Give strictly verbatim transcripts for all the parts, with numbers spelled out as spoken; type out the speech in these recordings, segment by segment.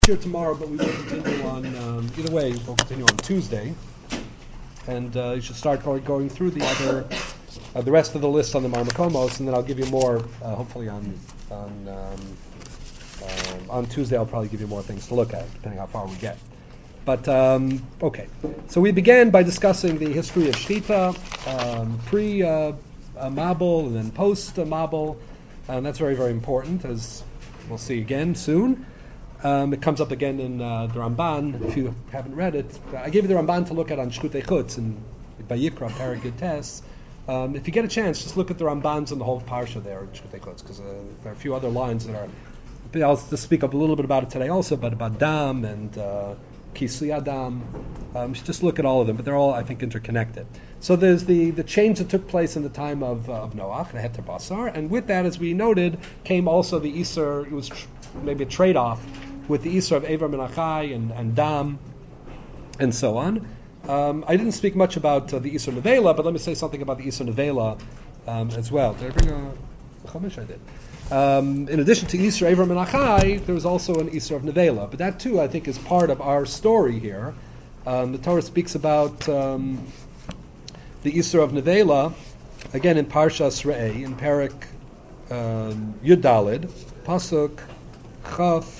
Here tomorrow, but we will continue on, um, either way, we'll continue on Tuesday. And uh, you should start going, going through the other, uh, the rest of the list on the Marmakomos, and then I'll give you more, uh, hopefully on on um, um, on Tuesday I'll probably give you more things to look at, depending how far we get. But, um, okay. So we began by discussing the history of Shchita, um, pre-Mabul uh, and then post-Mabul, and that's very, very important, as we'll see again soon. Um, it comes up again in uh, the Ramban. If you haven't read it, I gave you the Ramban to look at on Shchutei Chutz and Vayikra, Paragid Tes. Um, if you get a chance, just look at the Rambans and the whole parsha there in Shchutei Chutz, because uh, there are a few other lines that are. I'll just speak up a little bit about it today also, but about Dam and uh, Kisui Adam. Um, just look at all of them, but they're all, I think, interconnected. So there's the, the change that took place in the time of uh, of Noach, the Heter Basar, and with that, as we noted, came also the Isser. It was tr- maybe a trade-off with the Isra of Ever Menachai and, and Dam, and so on. Um, I didn't speak much about uh, the Isra Nevela, but let me say something about the Isra Nevela um, as well. Did I bring a Chumash? I did. Um, in addition to Isra Ever Menachai, there was also an Isra of Nevela, but that too, I think, is part of our story here. Um, the Torah speaks about um, the Isra of Nevela, again in Parshas Re'eh, in Parak um, Yud Daled, Pasuk Chaf.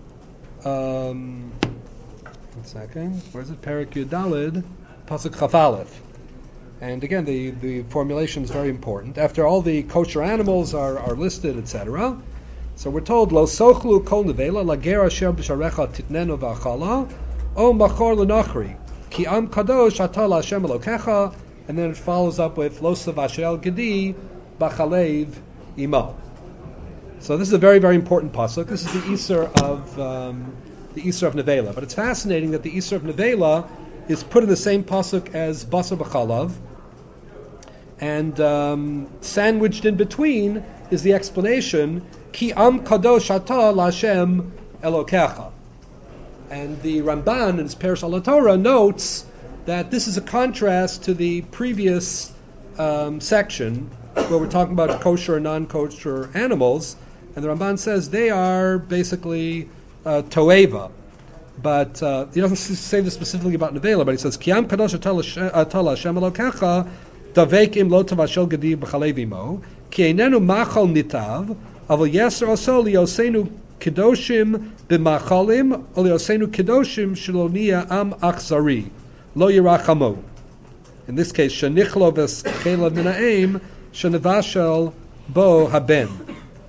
Um, one second. Where is it? Parak Yud Daled, Pasuk Chaf Aleph. And again, the, the formulation is very important. After all the kosher animals are, are listed, et cetera. So we're told, Lo sochlu kol nevela, la ger asher b'sharecha titnenu v'achala, o machor l'nachri, ki am kadosh ata l'Hashem Elokecha, and then it follows up with, Lo savashel gedi, b'chalev imo. So this is a very, very important pasuk. This is the Isser of um, the Isser of Nevela. But it's fascinating that the Isser of Nevela is put in the same pasuk as Basar B'chalav, and um, sandwiched in between is the explanation Ki Am Kadosh Ata L'Hashem Elokecha. And the Ramban in his Perush al Torah notes that this is a contrast to the previous um, section where we're talking about kosher and non-kosher animals. And the Ramban says they are basically uh, toeva. But uh, he doesn't say this specifically about Nevela, but he says, Kiam kadosh atala Hashem Elokecha, davek im lo tavashel gedi b'chalevimo, ki einenu machal nitav, aval yeser oso liosenu kedoshim b'machalim, o liosenu kedoshim shalonia am achzari, lo yirachamo. In this case, shenichlo v'schelav minaim, shenevashel bo haben.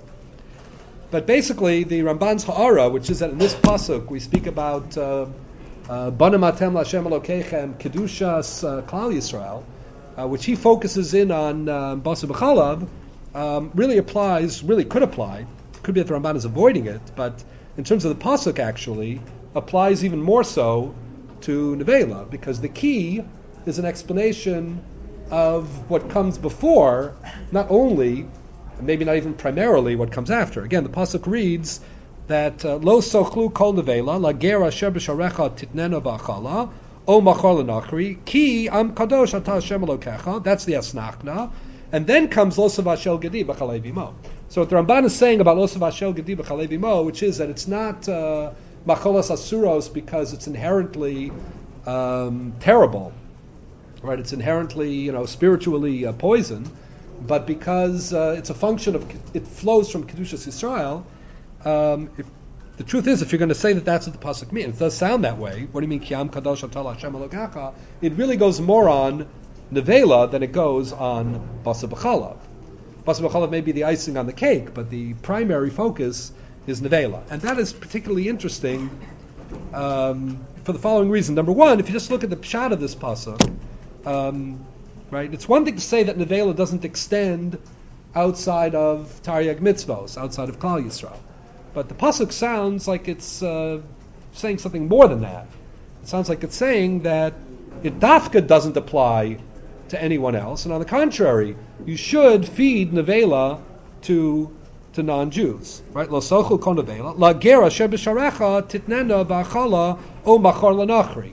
But basically, the Ramban's Ha'ara, which is that in this pasuk we speak about Banim Atem L'Hashem Elokechem Kedushas uh, Klal Yisrael, uh, which he focuses in on um, Basar B'chalav, um, really applies, really could apply. Could be that the Ramban is avoiding it, but in terms of the pasuk, actually applies even more so to Nevela, because the key is an explanation of what comes before, not only. Maybe not even primarily what comes after. Again, the pasuk reads that Lo sochlu kol nevela la ger asher b'sharecha titnenu v'achala o machor l'nachri ki am kadosh ata Hashem Elokecha. That's the asnachna, and then comes Lo savashel gedi b'chalev imo. So what the Ramban is saying about Lo savashel gedi b'chalev imo, which is that it's not uh, macholas asuros because it's inherently um, terrible, right? It's inherently, you know, spiritually uh, poison. But because uh, it's a function of, it flows from Kedushas Yisrael, um, if, the truth is, if you're going to say that that's what the pasuk means, it does sound that way. What do you mean, Kiam Kadosh Atal Hashem Elokecha? It really goes more on Nevela than it goes on Basar B'chalav. Basar B'chalav may be the icing on the cake, but the primary focus is Nevela. And that is particularly interesting um, for the following reason. Number one, if you just look at the pshat of this pasuk, um, right? It's one thing to say that Nevela doesn't extend outside of Taryag Mitzvos, outside of Klal Yisrael. But the pasuk sounds like it's uh, saying something more than that. It sounds like it's saying that it dafka doesn't apply to anyone else, and on the contrary, you should feed Nevela to to non-Jews, right? Lo sochel kol Nevela, la gera asher b'sharecha titnena v'achala o machor l'nachri.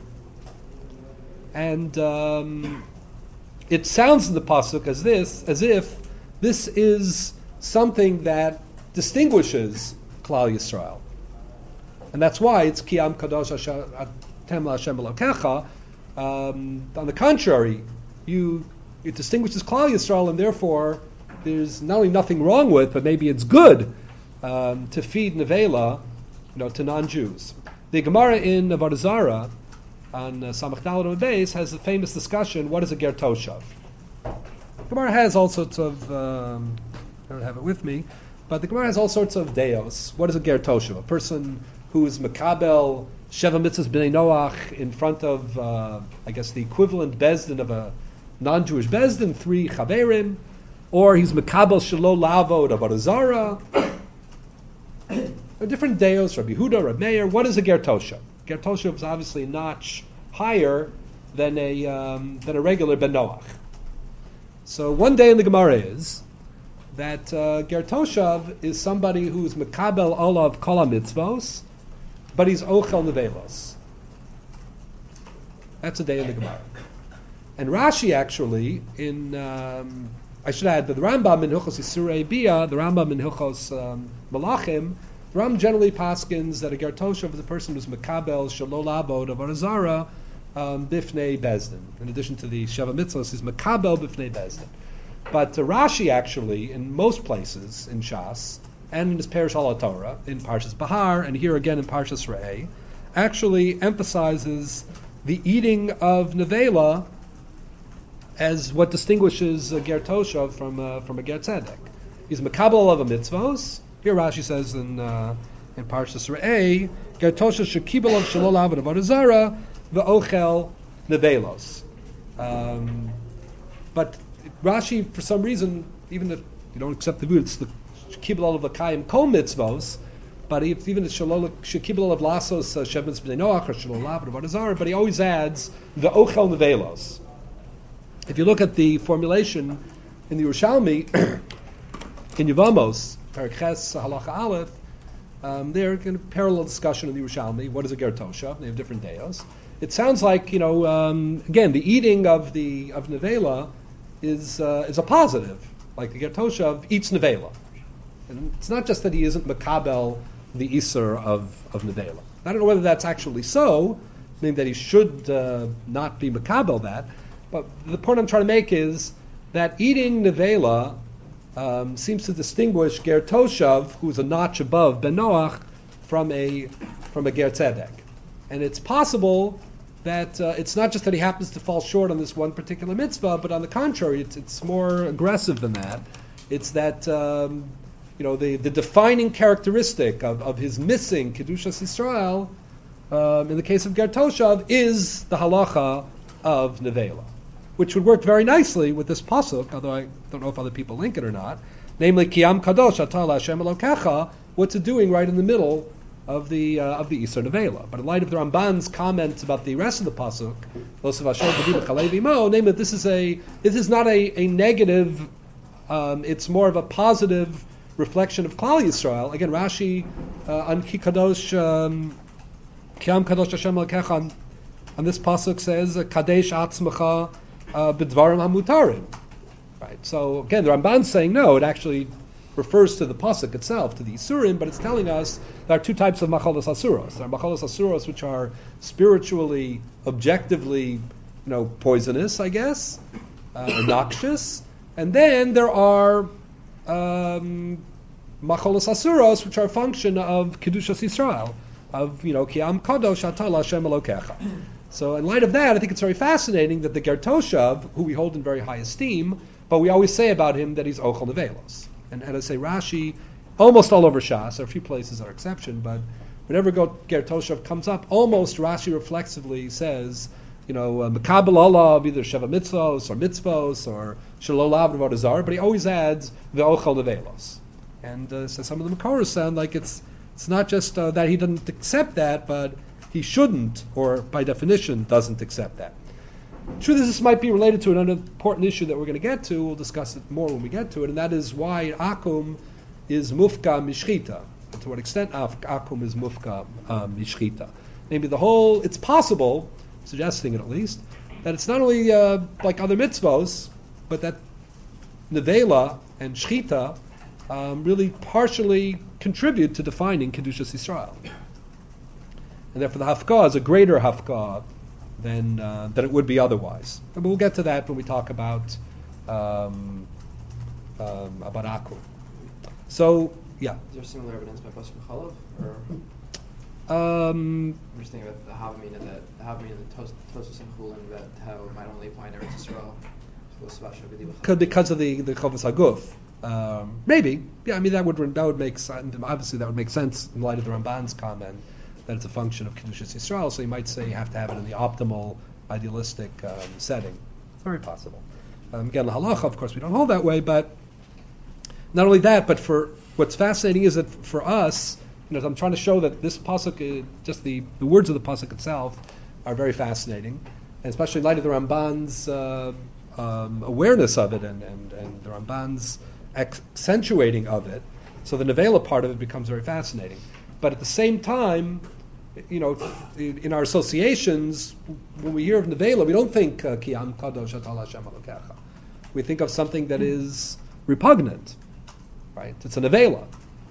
And um, it sounds in the pasuk as this, as if this is something that distinguishes Klal Yisrael. And that's why it's Kiyam Kadosh Atem L'Hashem Elokecha. Um, on the contrary, you it distinguishes Klal Yisrael, and therefore there's not only nothing wrong with, but maybe it's good um, to feed nevela, you know, to non-Jews. The Gemara in Avodah Zarah on uh, Samach Daled Beis has a famous discussion: what is a ger toshav? Gemara has all sorts of. Um, I don't have it with me, but the Gemara has all sorts of deos. What is a ger toshav? A person who is makabel sheva mitzvahs b'nei Noach in front of, uh, I guess, the equivalent bezdin of a non-Jewish bezdin, three chaverim, or he's makabel shelo lavod Avodah Zarah. There are different deos. Rabbi Yehuda, Rabbi Meir. What is a ger toshav? Ger toshav is obviously a notch higher than a um, than a regular ben Noach. So one day in the Gemara is that uh, ger toshav is somebody who's makabel olav kol mitzvos, but he's ochel nevelos. That's a day in the Gemara. And Rashi actually, in um, I should add that the Rambam in Hilchos Isurei Bia, the Rambam in Hilchos um, Malachim, the Rambam generally paskins that a ger toshav is a person who's makabel shelo labod of Avodah Zarah um, bifnei bezdin. In addition to the sheva mitzvos, he's makabel bifnei bezdin. But uh, Rashi actually, in most places in Shas, and in his Perish HaTorah, in Parshas Bahar, and here again in Parshas Re'eh, actually emphasizes the eating of nevela as what distinguishes a ger toshav from uh, from a ger tzedek. He's makabel of a mitzvos. Here Rashi says in uh, in Parshas Re'eh, ger toshav shekibel of shelo lavod Avodah Zarah v'ochel nevelos. Um, but Rashi, for some reason, even if you don't accept the view, it's the shekibel of l'kayim kol mitzvos, but if, even the shekibel of lasos shev mitzvos b'nei Noach or shelo lavod Avodah Zarah, but he always adds the ochel nevelos. If you look at the formulation in the Yerushalmi, in Yevamos, Perek Ches, Halacha Aleph, um, they're in a parallel discussion in the Yerushalmi. What is a ger toshav? They have different deos. It sounds like, you know, um, again, the eating of the of nevela is uh, is a positive. Like the ger toshav eats nevela, and it's not just that he isn't makabel the iser of of nevela. I don't know whether that's actually so, meaning that he should uh, not be makabel that. But the point I'm trying to make is that eating nevela um, seems to distinguish ger toshav, who's a notch above ben Noach, from a from a ger tzedek. And it's possible that uh, it's not just that he happens to fall short on this one particular mitzvah, but on the contrary, it's, it's more aggressive than that. It's that um, you know the, the defining characteristic of, of his missing kedushas Yisrael, um, in the case of ger toshav, is the halacha of nevela, which would work very nicely with this pasuk, although I don't know if other people link it or not, namely Kiyam Kadosh Atah L'Hashem Elokecha, what's it doing right in the middle of the uh, of the Isser Nevela. But in light of the Ramban's comments about the rest of the pasuk, namely that this is a this is not a, a negative, um, it's more of a positive reflection of Klal Yisrael. Again, Rashi uh, on Ki Kadosh um, Kiyam Kadosh Hashem Elokecha on, on this pasuk says Kadesh Atzmecha B'dvarim hamutarim. Right. So again, the Ramban's saying no. It actually refers to the pasuk itself, to the Isurim, but it's telling us there are two types of machalos asuros. There are machalos asuros which are spiritually, objectively, you know, poisonous, I guess, uh, or noxious, and then there are um, machalos asuros which are a function of kedushas Yisrael, of you know, Kiyam Kadosh Atah L'Hashem Elokecha. So in light of that, I think it's very fascinating that the ger toshav, who we hold in very high esteem, but we always say about him that he's ochel nevelos. And, and I say Rashi, almost all over Shas, there are a few places that are exception, but whenever ger toshav comes up, almost Rashi reflexively says, you know, makabel olav, either sheva mitzvos or mitzvos or shelo lavod Avodah Zarah, but he always adds the ochel nevelos. And uh, so some of the Makoros sound like it's it's not just uh, that he doesn't accept that, but he shouldn't, or by definition, doesn't accept that. Truth is, this might be related to another important issue that we're going to get to. We'll discuss it more when we get to it, and that is why akum is mufka mishchita, and to what extent akum is mufka uh, mishchita. Maybe the whole, it's possible, suggesting it at least, that it's not only uh, like other mitzvos, but that nevela and shchita um, really partially contribute to defining kedushas Yisrael. and therefore the hafkah is a greater hafkah than uh, than it would be otherwise. And we'll get to that when we talk about um, um, about Aku. So, yeah. Is there similar evidence by Basar Chalav, or Um, I'm just thinking about the Havamina that the Havamina that Tos- Tosos and Chulin that how it might only apply in Eretz Yisrael. Could because of the the Chovos Haguf, um, maybe. Yeah, I mean that would that would make sense. Obviously, that would make sense in light of the Ramban's comment that it's a function of Kedushas Yisrael. So you might say you have to have it in the optimal, idealistic um, setting. It's very possible. Um, again, the halacha, of course, we don't hold that way. But not only that, but for what's fascinating is that for us, you know, I'm trying to show that this pasuk, uh, just the, the words of the pasuk itself, are very fascinating, and especially in light of the Ramban's uh, um, awareness of it and, and, and the Ramban's accentuating of it. So the nevela part of it becomes very fascinating. But at the same time, you know, in, in our associations, when we hear of nevela, we don't think ki am kadosh atal Hashem Elokecha. We think of something that is repugnant, right? It's a nevela.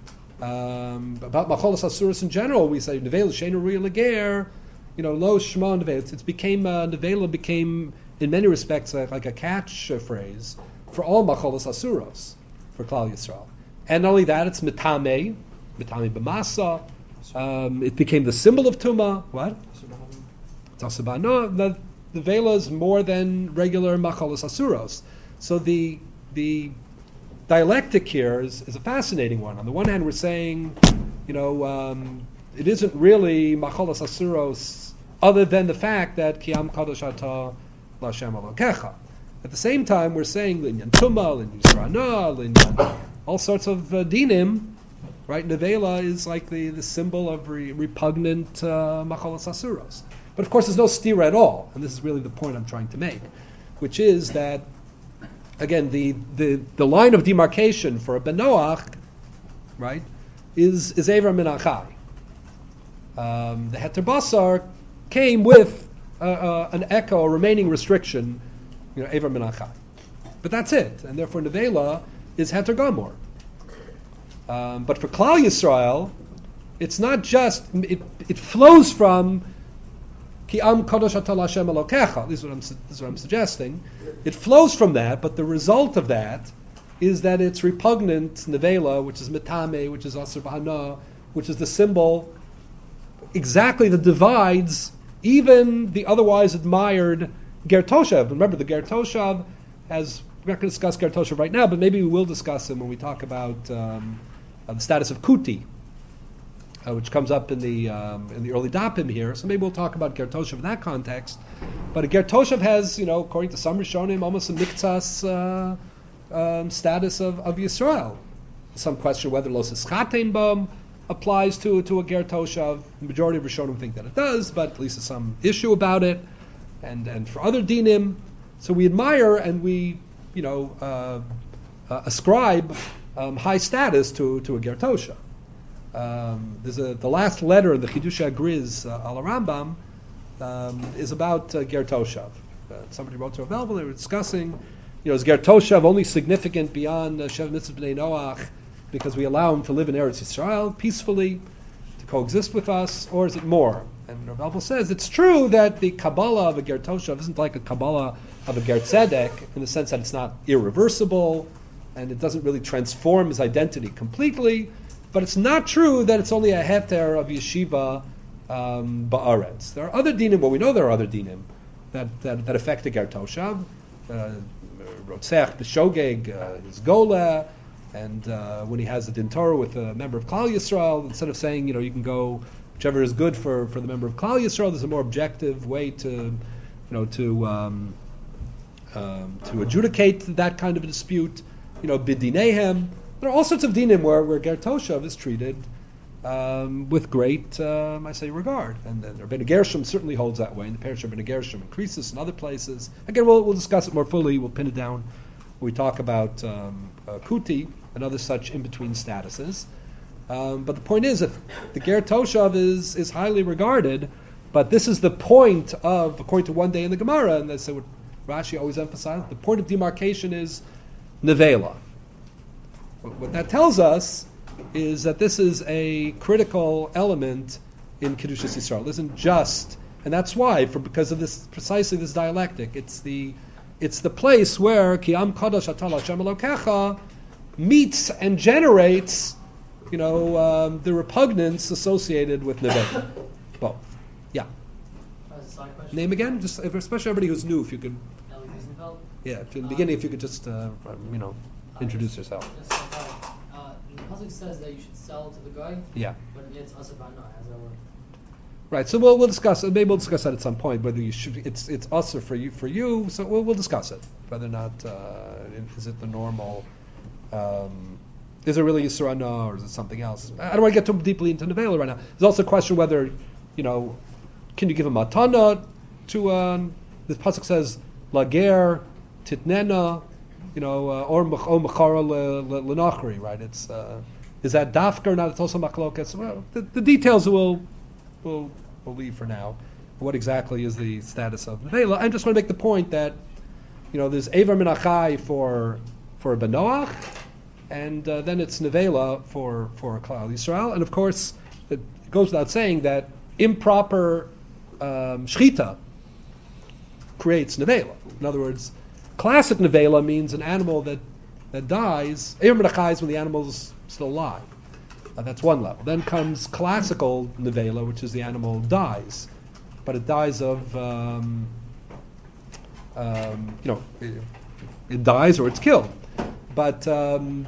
Um, about macholas asuras in general, we say nevela sheinu ruya leger, you know, lo shema nevela. It became uh, nevela became in many respects uh, like a catch uh, phrase for all macholas asuros for Klal Yisrael. And not only that, it's mitame, mitame b'masa. Um, it became the symbol of tuma. What? Tasabah. No, the the vela is more than regular macholas asuros. So the the dialectic here is, is a fascinating one. On the one hand, we're saying, you know, um, it isn't really macholas asuros, other than the fact that kiam kadosh ata l'Hashem Elokecha. At the same time, we're saying linyan tuma, linyan yisrana, linyan all sorts of uh, dinim. Right, nevela is like the, the symbol of re, repugnant uh, macholas asuros. But of course, there's no stira at all, and this is really the point I'm trying to make, which is that, again, the, the, the line of demarcation for a ben Noach, right, is is Ever min Achai. Um, the Heter Basar came with uh, uh, an echo, a remaining restriction, you know, Ever min Achai. But that's it, and therefore nevela is Heter Gamor. Um, but for Klal Yisrael, it's not just, it, it flows from Ki am kadosh atal Hashem Elokecha. This is what I'm, this is what I'm suggesting. It flows from that, but the result of that is that it's repugnant nevela, which is mitame, which is asur b'hana, which is the symbol exactly that divides even the otherwise admired Ger Toshav. Remember, the Ger Toshav has, we're not going to discuss Ger Toshav right now, but maybe we will discuss him when we talk about um, uh, the status of Kuti, Uh, which comes up in the um, in the early dapim here. So maybe we'll talk about Ger Toshav in that context. But a Ger Toshav has, you know, according to some Rishonim, almost a miktsas uh, um, status of, of Yisrael. Some question whether Los Eschatein Bam applies to to a Ger Toshav. The majority of Rishonim think that it does, but at least there's some issue about it. And and for other dinim, so we admire and we, you know, uh, uh, ascribe um, high status to to a Ger Toshav. Um, there's a, the last letter in the Chidush Agriz uh, al Rambam um, is about uh, Ger Toshav. Uh, somebody wrote to Rav Elvel, they were discussing, you know, is Ger Toshav only significant beyond uh, Shev Mitzvah Bnei Noach because we allow him to live in Eretz Yisrael peacefully, to coexist with us, or is it more? And Rav Elvel says it's true that the Kabbalah of a Ger Toshav isn't like a Kabbalah of a Ger Tzedek in the sense that it's not irreversible and it doesn't really transform his identity completely. But it's not true that it's only a heter of yeshiva um, ba'aretz. There are other dinim, well we know there are other dinim that, that, that affect the Ger Toshav. Rotzeach b'shogeg, uh, his gola, and uh, when he has a din Torah with a member of Klal Yisrael, instead of saying, you know, you can go whichever is good for, for the member of Klal Yisrael, there's a more objective way to, you know, to um, um, to adjudicate that kind of a dispute, you know, bidinehem. There are all sorts of dinim where, where Ger Toshav is treated um, with great, um, I say, regard. And then Rabbeinu Gershom certainly holds that way. And the parish of Rabbeinu Gershom increases in other places. Again, we'll, we'll discuss it more fully. We'll pin it down when we talk about um, uh, Kuti and other such in-between statuses. Um, but the point is that the Ger Toshav is, is highly regarded, but this is the point of, according to one day in the Gemara, and that's what Rashi always emphasizes, the point of demarcation is nevela. What that tells us is that this is a critical element in Kedushas Yisrael isn't just, and that's why, for because of this precisely this dialectic, it's the it's the place where Ki Am Kadosh Atah Hashem Elokecha meets and generates, you know, um, the repugnance associated with Neveh. Both. Yeah. Name again, just especially everybody who's new. If you could. Ellie Wiesenfeld. Yeah. In the beginning, if you could just, uh, you know, introduce yourself. Yes, uh, the pasuk says that you should sell to the guy. Yeah. But it's asabana. How's that work? Right. So we'll we'll discuss. Maybe we'll discuss that at some point. Whether you should, it's it's us or for you for you. So we'll we'll discuss it. Whether or not uh, is it the normal. Um, is it really Yisra Hana or is it something else? I don't want to get too deeply into Nevela right now. There's also a question whether, you know, can you give a matana to um, this pasuk says lager titnena, you know, uh, or machara lenachri, right? It's uh, is that dafka or not? It's also machlokas. Well, the, the details will we'll we'll leave for now. What exactly is the status of Nevela? I just want to make the point that, you know, there's Evar Menachai for for Benoach, and uh, then it's Nevela for for Klal Yisrael, and of course it goes without saying that improper um, shchita creates Nevela. In other words, classic Nevela means an animal that that dies. Evar Menachai is when the animal's still alive. Uh, that's one level. Then comes classical Nevela, which is the animal dies, but it dies of um, um, you know it, it dies or it's killed. But um,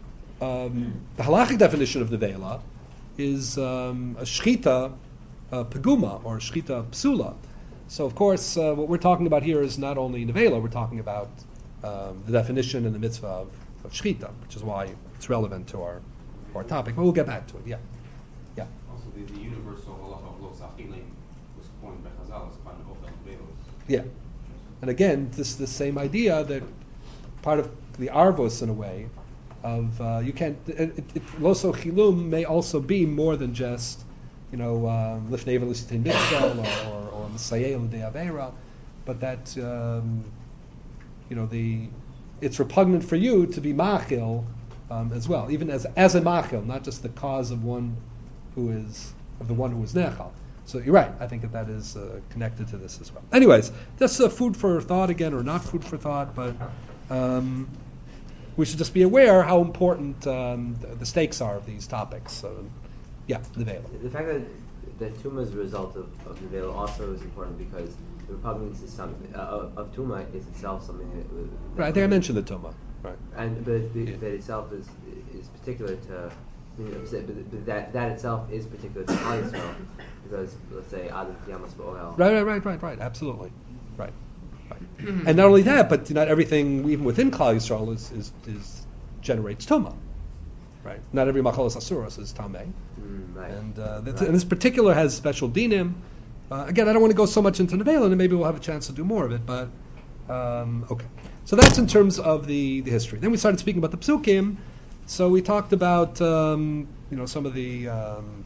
um, the halachic definition of Nevela is um, a shchita uh, peguma or shchita psula. So of course, uh, what we're talking about here is not only Nevela, we're talking about um, the definition and the mitzvah of, of shchita, which is why it's relevant to our our topic. But we'll get back to it. Yeah, yeah. Also, the, the universal halacha of lo sachilim was coined by Chazal as kind of Nevelos. Yeah, and again, this the same idea that part of the arvos in a way of uh, you can't it, it, it, loso chilum may also be more than just, you know, lifnei v'listin mikshel or or misayel de avera, but that um, you know the it's repugnant for you to be machil um, as well, even as as a machil, not just the cause of one who is of the one who is nechal. So you're right. I think that that is uh, connected to this as well. Anyways, that's uh, food for thought again, or not food for thought, but um, we should just be aware how important um, the, the stakes are of these topics. So, yeah, Nevela. The fact that that Tuma is a result of, of Nevela also is important because the repugnance is something uh, of, of Tuma is itself something that, that right. I think I mentioned the Tuma. Right. And but the, Yeah. that itself is is particular to. You know, but, but that that itself is particular to Klal Yisrael because let's say Adam Yamas Ba'oel. Right, right, right, right, right. Absolutely, right, right. And not only that, but not everything, even within Klal Yisrael, is is, is generates tuma. Right. Not every machalas asuros is tamei. Mm, right. And, uh, that's, Right. and this particular has special dinim. Uh, again, I don't want to go so much into Nevela, and maybe we'll have a chance to do more of it. But um, okay, so that's in terms of the, the history. Then we started speaking about the psukim. So we talked about um, you know some of the um,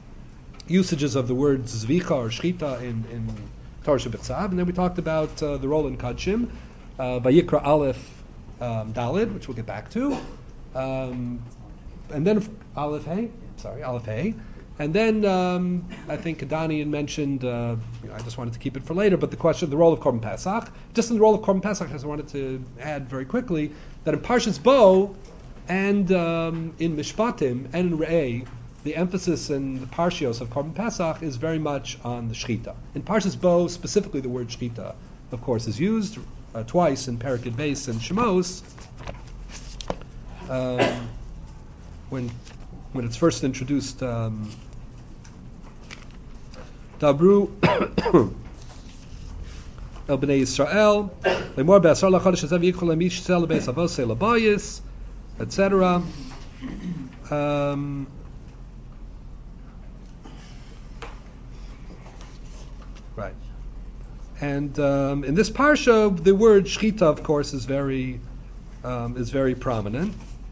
usages of the word zvicha or shchita in, in Torah Shabbat, and then we talked about uh, the role in Kadshim, uh, Vayikra Aleph um, Dalid, which we'll get back to, um, and then Aleph Hey, sorry Aleph Hey, and then um, I think Kadani had mentioned. Uh, you know, I just wanted to keep it for later, but the question of the role of Korban Pesach, just in the role of Korban Pesach, I just wanted to add very quickly that in Parshas Bo. And um, in Mishpatim and in Re'eh, the emphasis in the Parshios of Korban Pesach is very much on the Shechita. In Parshas Bo, specifically the word Shechita, of course, is used uh, twice in Perek Beis and Shemos. Um, when when it's first introduced, um, Dabru El Bnei Yisrael, Lemor Be'asar LaChodesh Hazav Yichol Amish Sel Beis Avosei Labayis, et cetera. Um, right. And um, in this parsha, the word shchita, of course, is very um, is very prominent.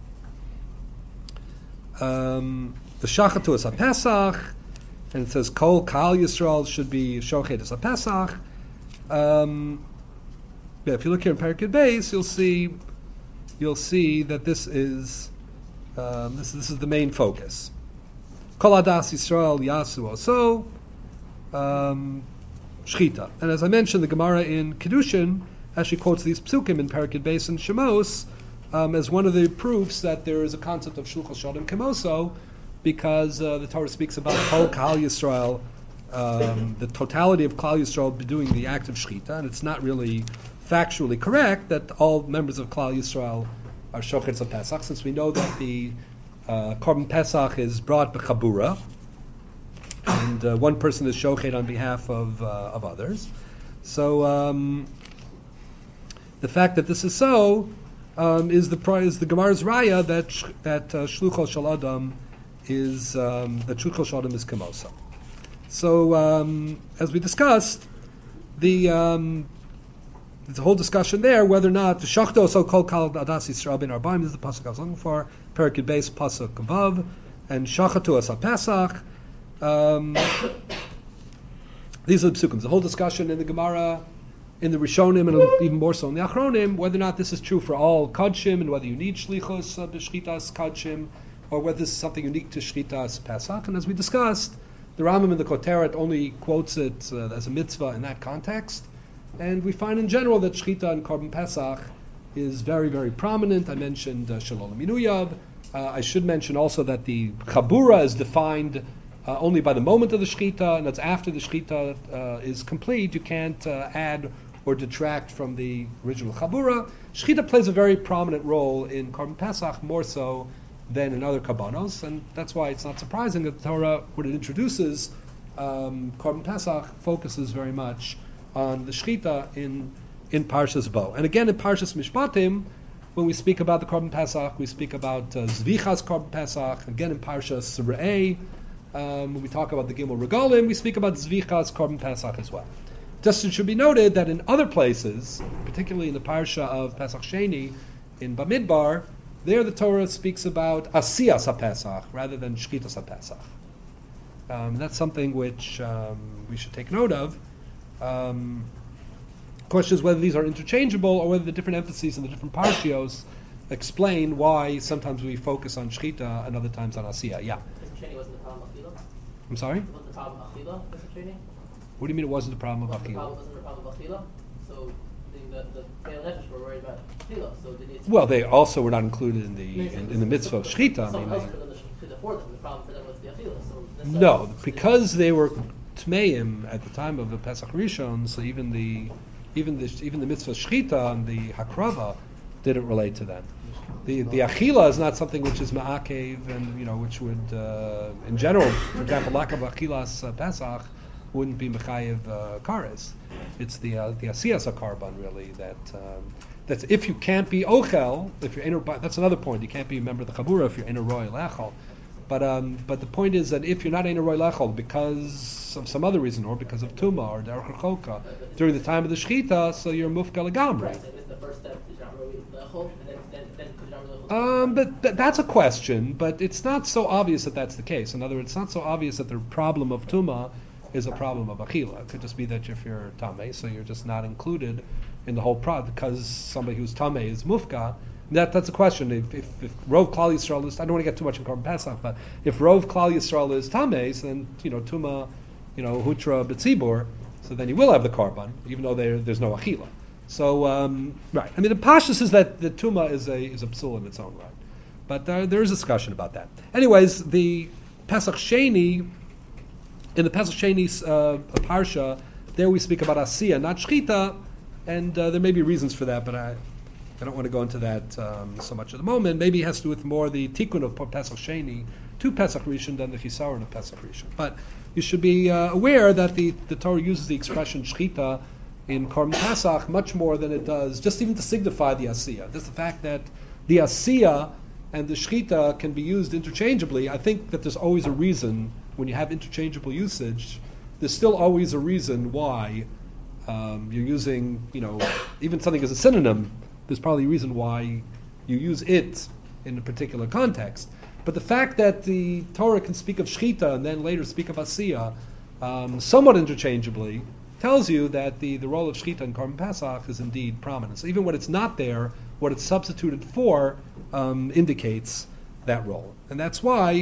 Um, the shachatu is a Pesach, and it says Kol Kal Yisrael should be shochet as a Pesach. Um, yeah, if you look here in Perek Beis, you'll see. You'll see that this is um, this, this is the main focus. Kol Adas Yisrael Yasu Oso um, Shchita. And as I mentioned, the Gemara in Kedushin actually quotes these psukim in Perikid Beis and Shemos um, as one of the proofs that there is a concept of Shluchos Shodim Kemoso, because uh, the Torah speaks about the whole Klal Yisrael, um, the totality of Klal Yisrael doing the act of Shchita, and it's not really factually correct that all members of Klal Yisrael are Shochetz of Pesach, since we know that the uh, Korban Pesach is brought b'chabura, and uh, one person is Shochet on behalf of uh, of others. So um, the fact that this is so um, is the is the Gemara's raya that sh- that uh, Shluchos Shel Adam is um, that Shluchos Shel Adam is Kemoso. So um, as we discussed, the um, there's a whole discussion there whether or not the Shachto so called Kal Adas Yisrael Ben Arbaim is the pasuk I was looking for, Perikid Beis pasuk Vav, and Shachatu Asa Pesach. Um, these are the psukim. The whole discussion in the Gemara, in the Rishonim, and even more so in the Achronim, whether or not this is true for all Kadshim, and whether you need Shlichos uh, B'Shchitas Kadshim, or whether this is something unique to Shchitas Pesach. And as we discussed, the Rambam in the Koteret only quotes it uh, as a mitzvah in that context. And we find in general that Shchita and Korban Pesach is very, very prominent. I mentioned uh, Shalom Minuyab. Uh, I should mention also that the Chabura is defined uh, only by the moment of the Shchita, and that's after the Shchita uh, is complete. You can't uh, add or detract from the original Chabura. Shchita plays a very prominent role in Korban Pesach, more so than in other Kabbanos, and that's why it's not surprising that the Torah, when it introduces um, Korban Pesach, focuses very much on the Shchita in in Parshas Bo. And again, in Parshas Mishpatim, when we speak about the Korban Pesach, we speak about uh, Zvichas Korban Pesach. Again, in Parshas Re'eh, um, when we talk about the Gimel Regalim, we speak about Zvichas Korban Pesach as well. Just it should be noted that in other places, particularly in the Parsha of Pesach Sheni, in Bamidbar, there the Torah speaks about Asiyas HaPesach rather than Shchitas HaPesach. Um, that's something which um, we should take note of. Um, question is whether these are interchangeable or whether the different emphases in the different parshios explain why sometimes we focus on Shchita and other times on Asiyah. Yeah. Pesach Sheni wasn't the problem of Achila? I'm sorry? Wasn't the problem of Achila, Pesach Sheni? What do you mean it wasn't the problem of Wasn't the Achila? problem, wasn't the problem of Achila? So the the, the Pale Nefesh were worried about Achila, so did it... Well, they also were not included in the in, in the mitzvah of Shchita. I mean, Someone else they- could have done the Shchita for them. The problem for them was the Achila. So necessarily- No, because they were Tmeim at the time of the Pesach Rishon, so even the even the even the mitzvah Shchita and the Hakrava didn't relate to them. The the Achila is not something which is Ma'akev and you know which would uh, in general, for example, lack of Achilas uh, Pesach wouldn't be Mechayev uh, Kares. It's the uh, the Asiyas HaKarban really that um, that's if you can't be Ochel, if you're Einer, that's another point. You can't be a member of the Chabura if you're Einer Roy Lechol. But um, but the point is that if you're not Einer Roy Lechol because of some other reason, or because of Tuma or Derech Choka during the time of the Shechita, so you're Mufka Legamri. Right, so it's the first step, is not really Lechol, and then then then could not really Um, but th- that's a question, but it's not so obvious that that's the case. In other words, it's not so obvious that the problem of Tuma is a problem of Achila. It could just be that if you're Tameh, so you're just not included in the whole problem, because somebody who's Tameh is Mufka. That, that's a question. If, if, if Rov Klal Yisrael is, I don't want to get too much in Korban Pesach, but if Rov Klal Yisrael is Tameh, so then, you know, Tuma, you know, Hutra B'tzibur, so then you will have the Korban, even though there, there's no Achila. So, um, right. I mean, the Pashtus is that the Tuma is a is a psul in its own right. But there, there is a discussion about that. Anyways, the Pesach Sheni, in the Pesach Sheni uh, Parsha, there we speak about Asiyah, not Shchita, and uh, there may be reasons for that, but I I don't want to go into that um, so much at the moment. Maybe it has to do with more the tikkun of Pesach Sheni to Pesach Rishon than the chisaron of Pesach Rishon. But you should be uh, aware that the, the Torah uses the expression Shchita in Korban Pesach much more than it does, just even to signify the Asiyah. Just the fact that the Asiyah and the Shchita can be used interchangeably. I think that there's always a reason, when you have interchangeable usage, there's still always a reason why um, you're using, you know, even something as a synonym. There's probably a reason why you use it in a particular context. But the fact that the Torah can speak of Shchita and then later speak of Asiyah um, somewhat interchangeably tells you that the, the role of Shchita in Korban Pesach is indeed prominent. So even when it's not there, what it's substituted for um, indicates that role. And that's why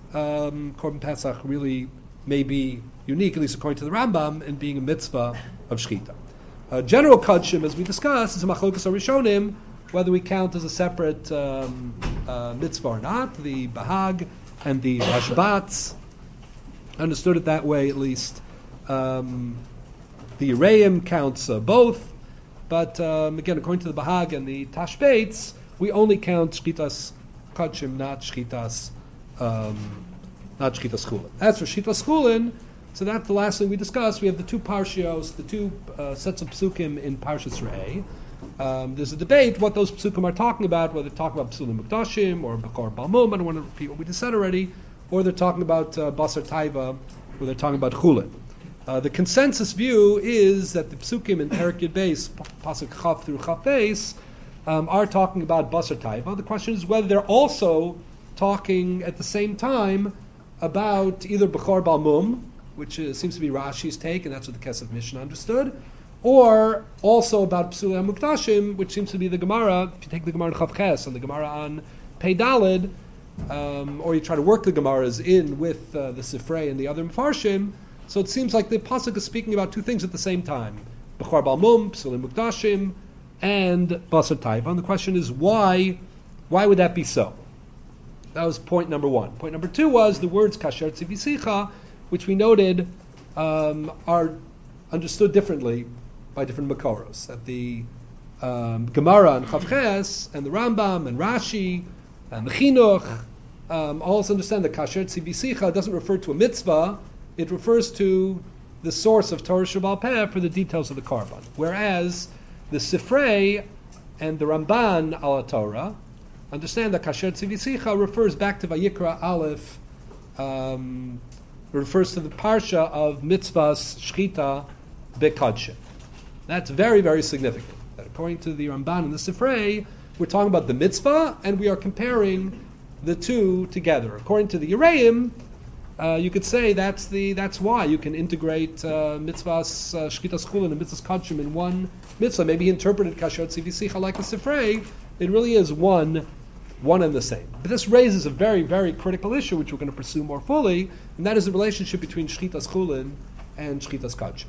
um, Korban Pesach really may be unique, at least according to the Rambam, in being a mitzvah of shechita. Uh, general kudshim, as we discussed, is a machlokas harishonim, whether we count as a separate um, uh, mitzvah or not. The Bahag and the Rashbats understood it that way, at least. Um, the Yereim counts uh, both, but um, again, according to the Bahag and the Tashbates, we only count shchitas kudshim, not shchitas, um, not shchitas chulin. As for shchitas chulin, so that's the last thing we discussed. We have the two parshios, the two uh, sets of psukim in Parshas Re'eh. Um, there's a debate what those psukim are talking about, whether they're talking about psulim mukdashim or Bechor Balmum. I don't want to repeat what we just said already, or they're talking about uh, Basar Taiva, or they're talking about chulin. Uh, the consensus view is that the psukim in Perek Yud Beis, pasuk Chaf through Chaf Beis, um, are talking about Basar Taiva. The question is whether they're also talking at the same time about either Bechor Balmum, which uh, seems to be Rashi's take, and that's what the Kesef Mishnah understood, or also about Psulei HaMukdashim, which seems to be the Gemara. If you take the Gemara on Chav Ches and the Gemara on Pei Daled, um, or you try to work the Gemaras in with uh, the Sifrei and the other Mefarshim, so it seems like the Pasuk is speaking about two things at the same time: Bechor Balmum, Psulei HaMukdashim, and Basar Taiva. And the question is why? Why would that be so? That was point number one. Point number two was the words Kasher Tzivisicha, which we noted um, are understood differently by different Makoros. That the um, Gemara and Chav Ches and the Rambam and Rashi and the Chinuch um, all understand that Kasher Tzivisicha doesn't refer to a mitzvah, it refers to the source of Torah Sheba'al Peh for the details of the Karban. Whereas the Sifrei and the Ramban ala Torah understand that Kasher Tzivisicha refers back to Vayikra Aleph, um, refers to the parsha of mitzvahs shchita bekadshim. That's very, very significant. That according to the Ramban and the Sifrei, we're talking about the mitzvah, and we are comparing the two together. According to the Yereim, uh, you could say that's the that's why you can integrate uh, mitzvahs uh, shchitas chulin and mitzvahs kadshim in one mitzvah. Maybe he interpreted kasher tzivisicha like the Sifrei. It really is one. One and the same. But this raises a very, very critical issue, which we're going to pursue more fully, and that is the relationship between Shchitas Chulin and Shchitas Kachim.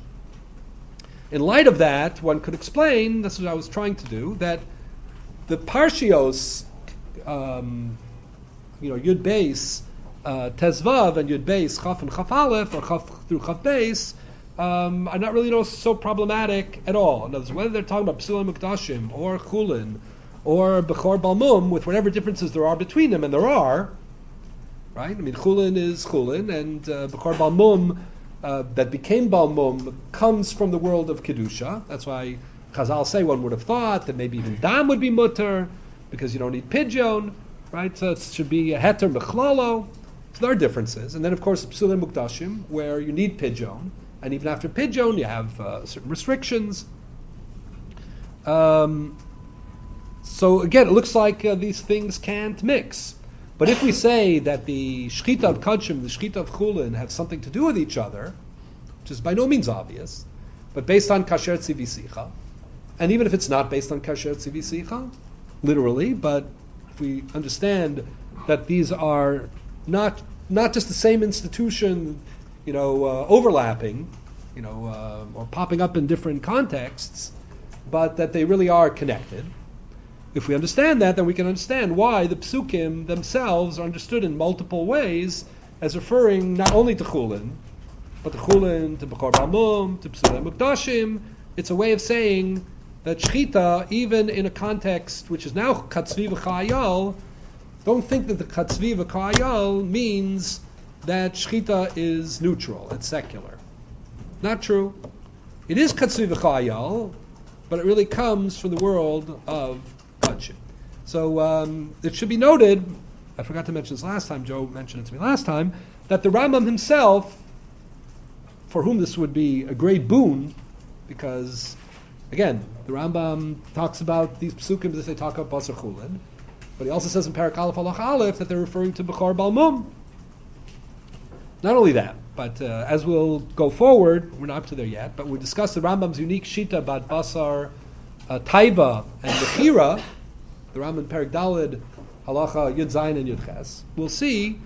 In light of that, one could explain, that's what I was trying to do, that the Parshios, um, you know, Yud Beis, uh, Tezvav, and Yud Beis, Chaf and Chaf Aleph, or Chaf through Chaf Beis, um, are not really you know, so problematic at all. In other words, whether they're talking about Psulei Mukdashim, or Chulin, or Bechor Balmum, with whatever differences there are between them, and there are, right? I mean, Chulin is Chulin, and uh, Bechor Balmum, uh, that became Balmum, comes from the world of Kedusha. That's why Chazal say one would have thought that maybe even Dam would be mutter, because you don't need Pidyon, right? So it should be a Heter Mechlalo. So there are differences. And then, of course, Psulei Mukdashim, where you need Pidyon, and even after Pidyon, you have uh, certain restrictions. Um... So again, it looks like uh, these things can't mix. But if we say that the Shechita of Kadshim, the Shechita of Chulin have something to do with each other, which is by no means obvious, but based on Kasher Tzivisicha, and even if it's not based on Kasher Tzivisicha, literally, but if we understand that these are not not just the same institution, you know, uh, overlapping, you know, uh, or popping up in different contexts, but that they really are connected. If we understand that, then we can understand why the psukim themselves are understood in multiple ways as referring not only to Chulin, but to Chulin, to Bechor Balmum, to Psulei Mukdashim. It's a way of saying that Shechita, even in a context which is now Chatzvi v'Chayal, don't think that the Chatzvi v'Chayal means that Shechita is neutral, it's secular. Not true. It is Chatzvi v'Chayal, but it really comes from the world of Kachim. So um, it should be noted, I forgot to mention this last time, Joe mentioned it to me last time, that the Rambam himself, for whom this would be a great boon, because, again, the Rambam talks about these psukim as they talk about Basar Chulin, but he also says in Perek Aleph Halach Aleph that they're referring to Bechor Balmum. Not only that, but uh, as we'll go forward, we're not up to there yet, but we'll discuss the Rambam's unique shita about Basar uh, Taiba and Bechira, the Rambam Perek Daled, Halacha Yud Zayin and Yud Ches. We'll see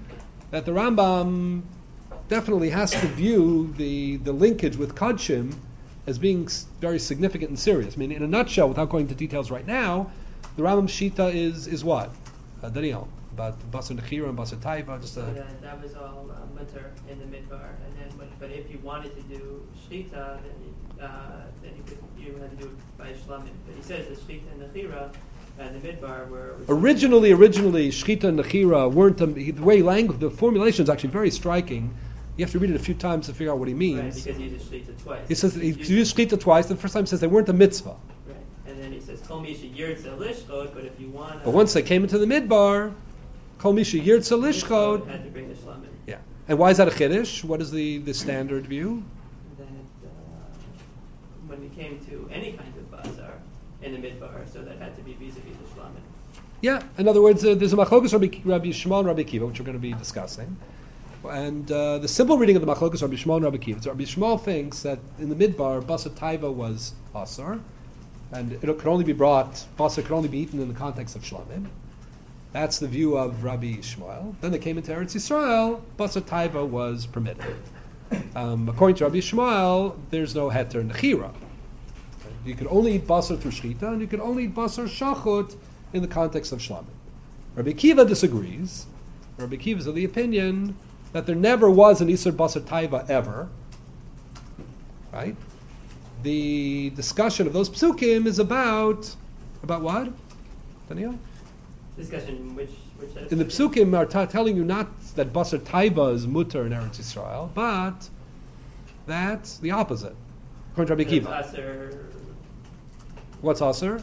that the Rambam definitely has to view the, the linkage with Kodshim as being s- very significant and serious. I mean, in a nutshell, without going into details right now, the Rambam Shita is is what? Uh, Daniel, about Basar Nechira and Basar Taiva, just a... Yeah, that was all uh, mutter in the midbar, and then but, but if you wanted to do shchita, then you, uh, then you could you had to do it by shlamim. But he says that shchita and nechira and the midbar were Originally, originally, Shchita and Nechira weren't, um, the way language, the formulation is actually very striking. You have to read it a few times to figure out what he means. right, because he uses shchita twice. He says he He's used Shchita twice. The first time he says they weren't a mitzvah. Right, and then he says kol misha yirtza lishchot, but if you want, But once they came into the midbar, Kol Misha Yirtza Lishchot. had to bring the shlamim. Yeah. And why is that a chiddush? What is the, the standard view? That uh, when we came to any kind of bazar in the midbar, so that had to be vis-a-vis the shlamim. Yeah. In other words, uh, there's a machlokas Rabbi, Rabbi Shmuel and Rabbi Kiva, which we're going to be discussing. And uh, the simple reading of the machlokas Rabbi Shmuel and Rabbi Kiva. So Rabbi Shmuel thinks that in the midbar, Basar Taiva was asar, and it could only be brought, Basar could only be eaten in the context of shlamim. That's the view of Rabbi Shmuel. Then they came into Eretz Yisrael, Basar Taiva was permitted. Um, according to Rabbi Shmuel, there's no heter nechira. You could only eat basar through shchita, and you could only eat basar shachut in the context of shlamim. Rabbi Kiva disagrees. Rabbi Kiva is of the opinion that there never was an Isur Basar Taiva ever. Right? The discussion of those psukim is about about what? Daniel? Discussion which which set of In the psukim are t- telling you not that Basar Taiva is mutter in Eretz Yisrael, but that's the opposite. According to Rabbi Kiva. That's aser, What's Aser?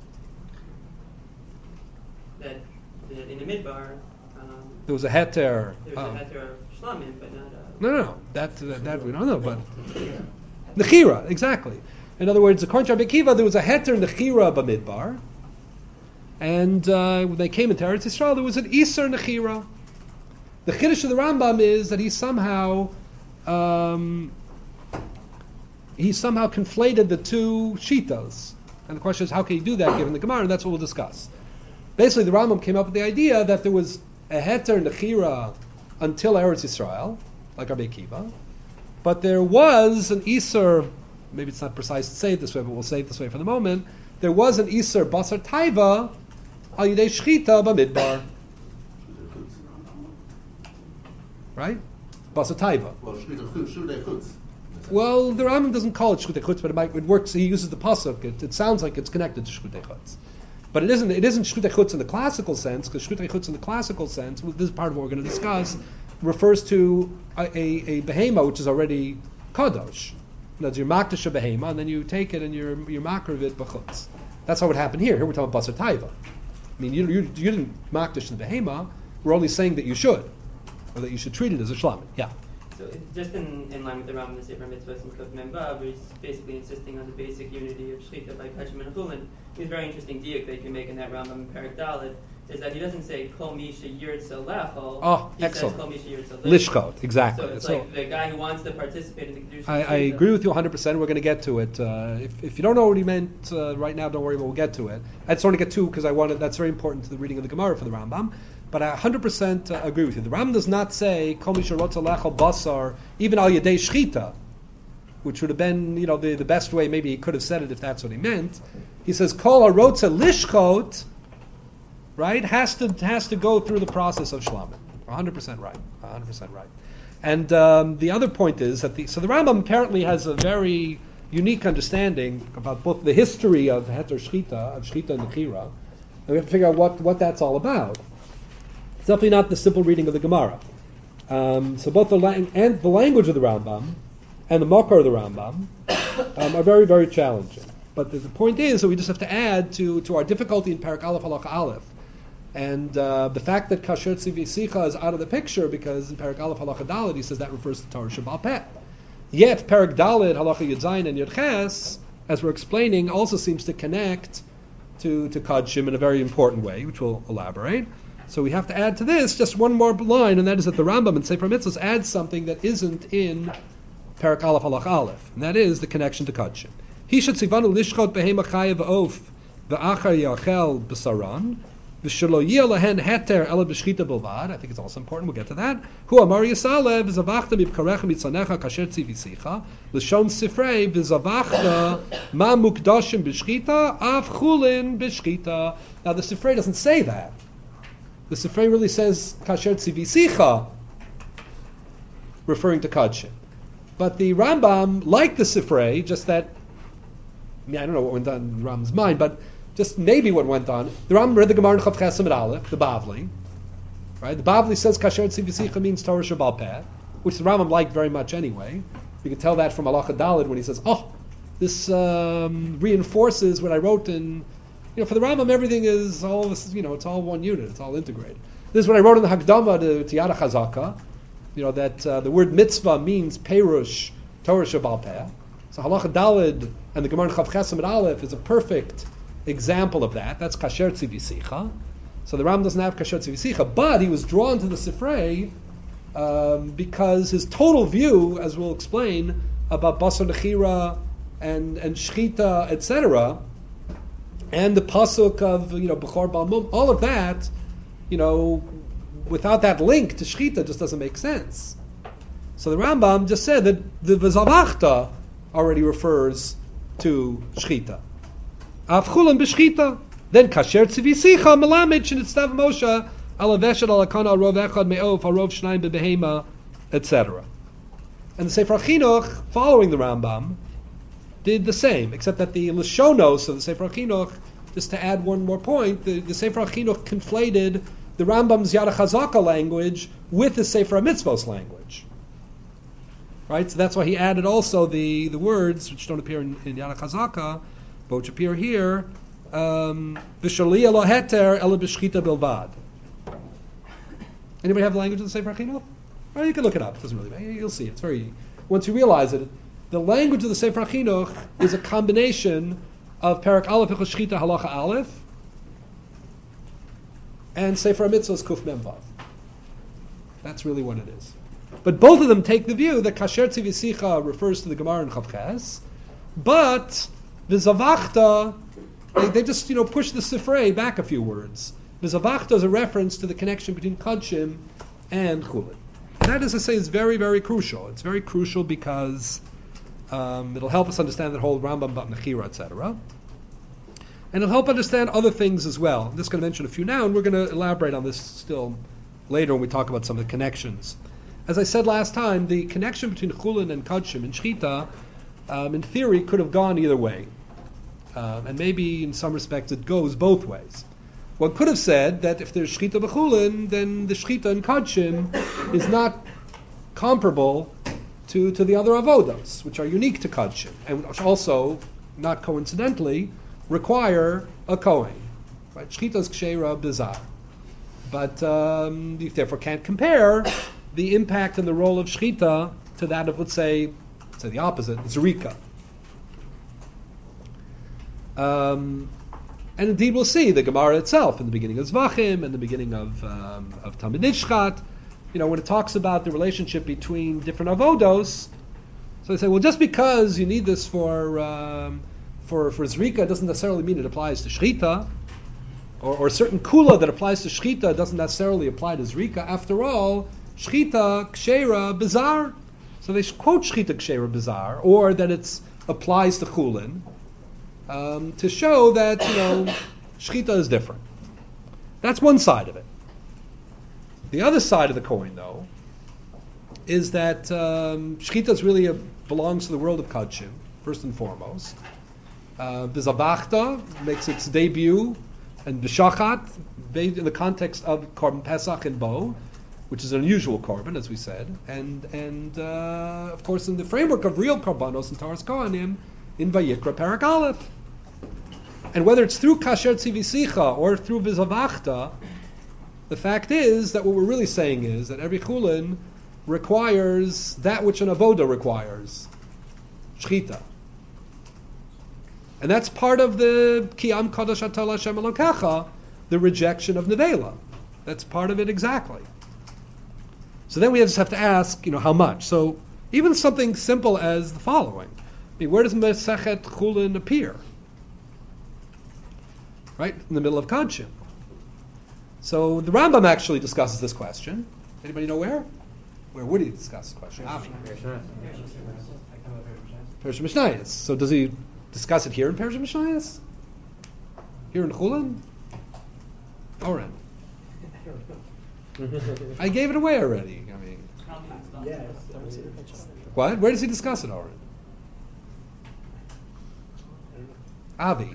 that that in the midbar um, There was a heter. there was oh. a heter of shlamim, but not a No, no, no. That, that, that we don't know, but Nechira, exactly. In other words, according to Rabbi Kiva, there was a heter Nechira b'midbar, and uh, when they came into Eretz Yisrael, there was an Isur Nechira. The Chiddush of the Rambam is that he somehow um, he somehow conflated the two shitas, and the question is how can he do that given the Gemara, and that's what we'll discuss. Basically, the Rambam came up with the idea that there was a heter Nechira until Eretz Yisrael, like Rabbi Kiva, but there was an Isur, maybe it's not precise to say it this way, but we'll say it this way for the moment, there was an Isur Basar Taiva al Yidei Shchita b'midbar. Right? Basar Taiva. Well, Shudei Chutz. Well, the Rambam doesn't call it Shchutei Chutz, but it, might, it works, he uses the pasuk, it, it sounds like it's connected to Shchutei Chutz. But it isn't, it isn't Shchutei Chutz in the classical sense, because Shchutei Chutz in the classical sense, well, this is part of what we're going to discuss, refers to a, a, a behema which is already kadosh. In other words, you're makdash a behema, and then you take it and you're you're makriv it b'chutz. That's how it happened here. Here we're talking about basar taiva. I mean, you, you, you didn't makdash the behema. We're only saying that you should, or that you should treat it as a shlamim. Yeah. So it, just in, in line with the Rambam, the Sefer Mitzvahs and Kuf Memba, where he's basically insisting on the basic unity of Shechita by Kachim and Chulin. He's very interesting diuk that you can make in that Rambam in Perek Dalet, is that he doesn't say Kol Misha Yirtza Lechol. Oh, he excellent. says Kol Misha Yirtza Lishchot, exactly. So it's So- like the guy who wants to participate in the Kedusha. I, I agree with you one hundred percent. We're going to get to it. Uh, if, if you don't know what he meant uh, right now, don't worry, we'll get to it. I just want to get to because I wanted. That's very important to the reading of the Gemara for the Rambam. But I one hundred percent uh, agree with you. The Rambam does not say Kol Misha Rotza Lechol Basar even al Yedei Shchita, which would have been, you know, the, the best way. Maybe he could have said it if that's what he meant. He says Kol HaRotza Lishchot, right, has to has to go through the process of shlamim. one hundred percent right. one hundred percent right. And um, the other point is that the so the Rambam apparently has a very unique understanding about both the history of Heter Shchita, of Shchita and Nechira, and we have to figure out what, what that's all about. It's definitely not the simple reading of the Gemara. Um, so both the lang- and the language of the Rambam and the Makar of the Rambam um, are very, very challenging. But the, the point is that we just have to add to, to our difficulty in Perek Aleph Halacha Aleph. And uh, the fact that Kasher Tzvi Sicha is out of the picture because in Perek Aleph Halacha Daled he says that refers to Torah Sheba'al Peh. Yet Perek Daled Halacha Yud Zayin and Yud Ches, as we're explaining, also seems to connect to to Kodshim in a very important way, which we'll elaborate. So we have to add to this just one more line, and that is that the Rambam in Sefer Mitzvos adds something that isn't in Perek Aleph Halacha Aleph, and that is the connection to Kodshim. He should sivanu lishchot behema chayev of v'achar yachel b'saran V'shelo yeh lahen heter ela b'shchita bilvad. I think it's also important. We'll get to that. Hu amar Yisalev v'zavachta mibkarecha mitzanecha kasher tzivisicha l'shon sifrei v'zavachta ma mukdashim b'shchita av chulin b'shchita. Now the Sifrei doesn't say that. The Sifrei really says kasher tzivisicha, referring to Kadshim. But the Rambam, like the Sifrei, just that, I mean, I don't know what went on in the Rambam's mind, but just maybe what went on. The Rambam read the Gemara in Chav Ches Amud Aleph, the Bavli, right? The Bavli says kasher tzivisicha means Torah Shebal Peh, which the Rambam liked very much anyway. You can tell that from Halacha Daled when he says, oh, this um, reinforces what I wrote in, you know, for the Rambam everything is all this, you know, it's all one unit, it's all integrated. This is what I wrote in the Hakdama to, to Yad HaChazaka, you know, that uh, the word mitzvah means Perush Torah Shebal Peh. So Halacha Daled and the Gemara in Chav Ches Amud Aleph is a perfect example of that. That's kasher tzivisicha. So the Ram doesn't have kasher tzivisicha, but he was drawn to the Sifrei um, because his total view, as we'll explain, about basar nechira and and shchita, et cetera, and the pasuk of you know bechor balmum, all of that, you know, without that link to shchita, just doesn't make sense. So the Rambam just said that the v'zavachta already refers to shchita. Av chulin b'shchita. Then kasher tzivisicha melamed shenitztav Moshe ala veshet ala kana rov echad me'of arov shnayim bebehema, et cetera. And the Sefer Chinuch, following the Rambam, did the same, except that the Lashonos of the Sefer Chinuch, just to add one more point, the, the Sefer Chinuch conflated the Rambam's Yad HaChazaka language with the Sefer HaMitzvos language. Right? So that's why he added also the, the words, which don't appear in, in Yad HaChazaka, but which appear here, um, V'shali elo heter ela b'shchita bilvad. Anybody have the language of the Sefer Chinuch? Well, you can look it up. It doesn't really matter. You'll see. It's very, once you realize it, the language of the Sefer Chinuch is a combination of Perak Aleph Hilchos Shchita Halacha Aleph and Sefer HaMitzvos Kuf Mem Vav. That's really what it is. But both of them take the view that kasher tzivisicha refers to the Gemara in Chav Ches, but v'zavachta, they, they just you know push the Sifrei back a few words. V'zavachta is a reference to the connection between Kadshim and Chulin. And that, as I say, is very, very crucial. It's very crucial because um, it'll help us understand that whole Rambam about Nechira, et cetera. And it'll help understand other things as well. I'm just going to mention a few now, and we're going to elaborate on this still later when we talk about some of the connections. As I said last time, the connection between Chulin and Kadshim and Shchita, um, in theory, could have gone either way. Um, and maybe in some respects it goes both ways. One could have said that if there's Shchita b'Chulin, then the Shchita in Kadshim is not comparable to, to the other avodos, which are unique to Kadshim, and which also, not coincidentally, require a Kohen. Right? Shchita's Ksheira Bizarre. But um, you therefore can't compare the impact and the role of Shchita to that of, let's say, let's say the opposite, Zerika. Um, and indeed we'll see the Gemara itself in the beginning of Zvachim and the beginning of um, of Talmud Nishchat, you know, when it talks about the relationship between different avodos. So they say, well, just because you need this for um, for for Zrika doesn't necessarily mean it applies to Shchita, or, or a certain kula that applies to Shchita doesn't necessarily apply to Zrika. After all, Shchita Ksheira Bizarre. So they quote Shchita Ksheira Bizarre, or that it applies to Chulin. Um, to show that, you know, Shchita is different. That's one side of it. The other side of the coin, though, is that um, Shchita is really a, belongs to the world of Kadshim, first and foremost. Uh, Bizavachta makes its debut, and B'Shachat, in the context of Korban Pesach and Bo, which is an unusual Korban, as we said, and, and uh, of course, in the framework of real Korbanos and Taras Kohanim, in Vayikra Parak Aleph. And whether it's through Kasher Tzivisicha or through Vizavachta, the fact is that what we're really saying is that every Chulin requires that which an Avoda requires, Shchita. And that's part of the Kiyam Kadosh Atal Hashem Elokecha, the rejection of Nevela. That's part of it exactly. So then we just have to ask, you know, how much? So even something simple as the following. I mean, where does Mesechet Chulin appear? Right in the middle of Kadshim. So the Rambam actually discusses this question. Anybody know where? Where would he discuss this question? Avi. Perush Mishnayos. So does he discuss it here in Perush Mishnayos? Here in Chulin? Oren. I gave it away already. I mean, what? Where does he discuss it, Oren? Avi.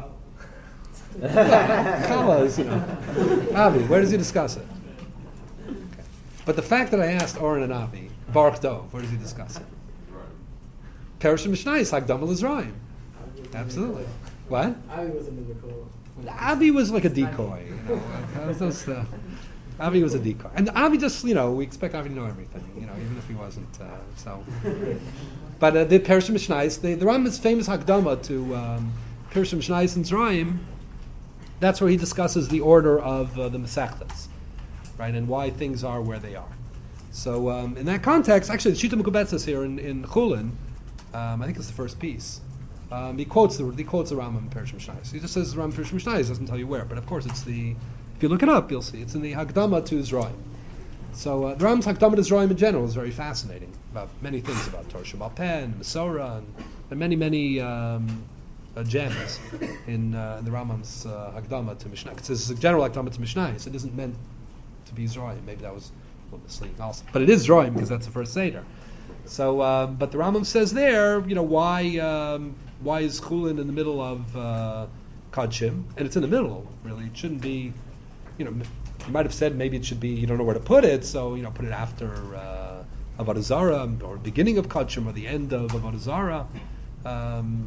Chala is, you know. Avi, where does he discuss it? Okay. But the fact that I asked Oren and Avi, Baruch Dov, where does he discuss it? Perush Mishnayos, Hagdama L'Zrayim. Absolutely. What? Avi was a miracle. Avi was like a decoy, you know. That was just, uh, Avi was a decoy, and Avi just, you know, we expect Avi to know everything, you know, even if he wasn't. Uh, so, but uh, the Perush Mishnayos, the the Rambam's famous Hakdama to um, Perush Mishnayos and Zrayim, that's where he discusses the order of uh, the Masechtas, right, and why things are where they are. So, um, in that context, actually, the Shita Mekubetzes here in in Chulin, um, I think it's the first piece. Um, he quotes the he quotes the Rambam in Perush Mishnayos. He just says the Rambam Perush Mishnayos, doesn't tell you where, but of course it's the, if you look it up, you'll see it's in the Hakdama to Zrayim. So uh, the Rambam's Hakdama to Zrayim in general is very fascinating about many things, about Torah Shabbat Pen, Masorah, and, and many many um, uh, gems in, uh, in the Rambam's uh, Hakdama to Mishnah. It's a general Hakdama to Mishnayos. It isn't meant to be Zrayim. Maybe that was a little misleading also, but it is Zrayim because that's the first Seder. So, uh, but the Rambam says there, you know, why um, why is Chulin in the middle of uh, Kodshim? And it's in the middle, really. It shouldn't be, you know, you might have said maybe it should be, you don't know where to put it, so, you know, put it after uh, Avodah Zarah, or beginning of Kodshim, or the end of Avodah Zarah. Um,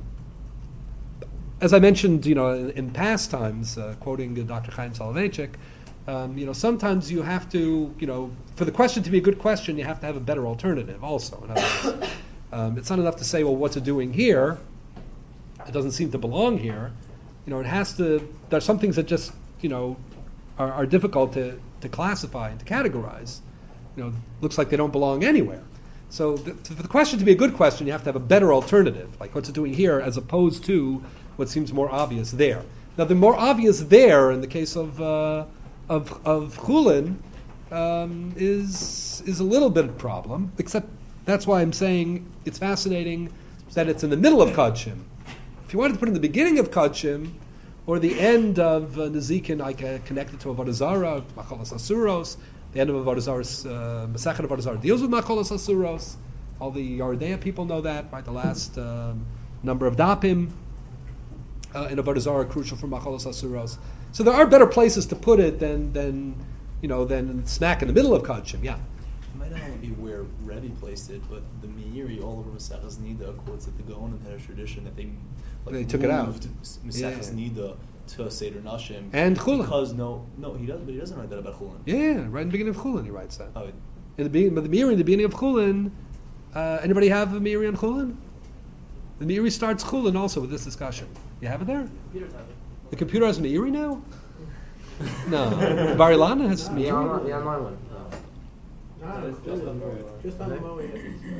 as I mentioned, you know, in, in past times, uh, quoting uh, Doctor Chaim Soloveitchik, Um, you know, sometimes you have to, you know, for the question to be a good question, you have to have a better alternative also. In other words, um, it's not enough to say, well, what's it doing here? It doesn't seem to belong here. You know, it has to, there are some things that just, you know, are, are difficult to, to classify and to categorize. You know, looks like they don't belong anywhere. So the, for the question to be a good question, you have to have a better alternative, like what's it doing here, as opposed to what seems more obvious there. Now, the more obvious there, in the case of uh, of of Chulin, um, is is a little bit of a problem. Except that's why I'm saying it's fascinating that it's in the middle of Kodshim. If you wanted to put it in the beginning of Kodshim or the end of uh, Nezikin, like uh, connected to Avodah Zarah, Macholas Asuros, the end of Avodah Zarah's uh, Masechet Avodah Zarah deals with Macholas Asuros. All the Yardea people know that, right? The last um, number of Dapim uh, in Avodah Zarah are crucial for Macholas Asuros. So there are better places to put it than, than you know, than smack in the middle of Kodshim. Yeah. It might not only be where Rebbe placed it, but the Meiri all over Maseches Nida quotes that the Gaon had a tradition that they like They took it out. moved Maseches Yeah. Nida to Seder Nashim And Chulin. because no, no, he doesn't. But he doesn't write that about Chulin. Yeah, right in the beginning of Chulin he writes that. Oh, it, In the beginning, but the Meiri in the beginning of Chulin, uh, anybody have a Meiri on Chulin? The Meiri starts Chulin also with this discussion. You have it there? The computer has Meiri now? No. Bar Ilan has The Meiri? online, the online one. No, it's just on the just on the Moed.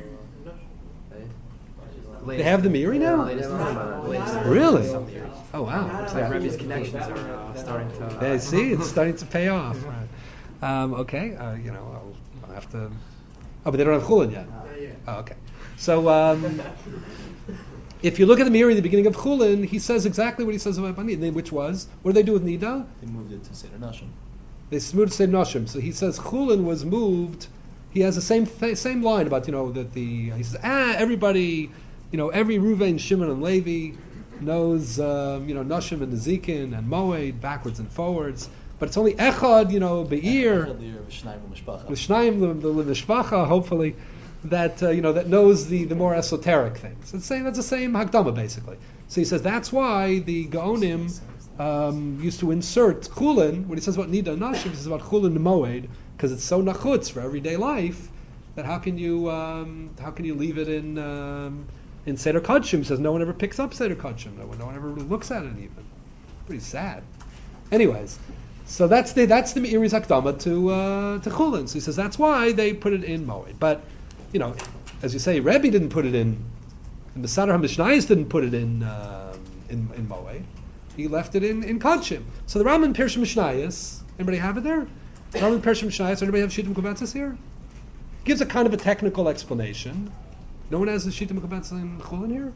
They have the Meiri now? Latest- latest- Really? some theories. Oh wow. Looks like Rebbe's connections are uh, starting to. Uh, Yeah, see, it's starting to pay off. Right. Um, okay, uh, you know, I'll, I'll have to. Oh, but they don't have Chulin yet. Oh, okay. So, um, if you look at the Meiri in the beginning of Chulin, he says exactly what he says about Nida, which was, what did they do with Nida? they moved it to Seder Nashim. They moved to Seder Nashim. So he says Chulin was moved. He has the same same line about, you know, that the he says ah everybody, you know, every Reuven, Shimon, and Levi knows um, you know Nashim and Nezikin and Moed backwards and forwards, but it's only Echad, you know, Be'ir with Shnaim the the Mishpacha, hopefully, that uh, you know that knows the, the more esoteric things. It's saying that's the same Hakdama basically. So he says that's why the Gaonim um, used to insert Chulin when he says about Nida and Nashim. He says about Chulin and Moed because it's so nachutz for everyday life that how can you um, how can you leave it in um, in Seder Kodshim? He says no one ever picks up Seder Kodshim. No one, no one ever really looks at it even. Pretty sad. Anyways. So that's the that's the Meiri's Hakdama to uh, to Chulin. So he says that's why they put it in Moed. But you know, as you say, Rebbe didn't put it in. And the Sadar HaMishnayos didn't put it in um, in, in Moed. He left it in in Kodshim. So the Rambam Perush Mishnayos Anybody have it there? Rambam Pershim Mishnayos. Anybody have Shita Mekubetzes here? Gives a kind of a technical explanation. No one has the Shita Mekubetzes in Chulin here?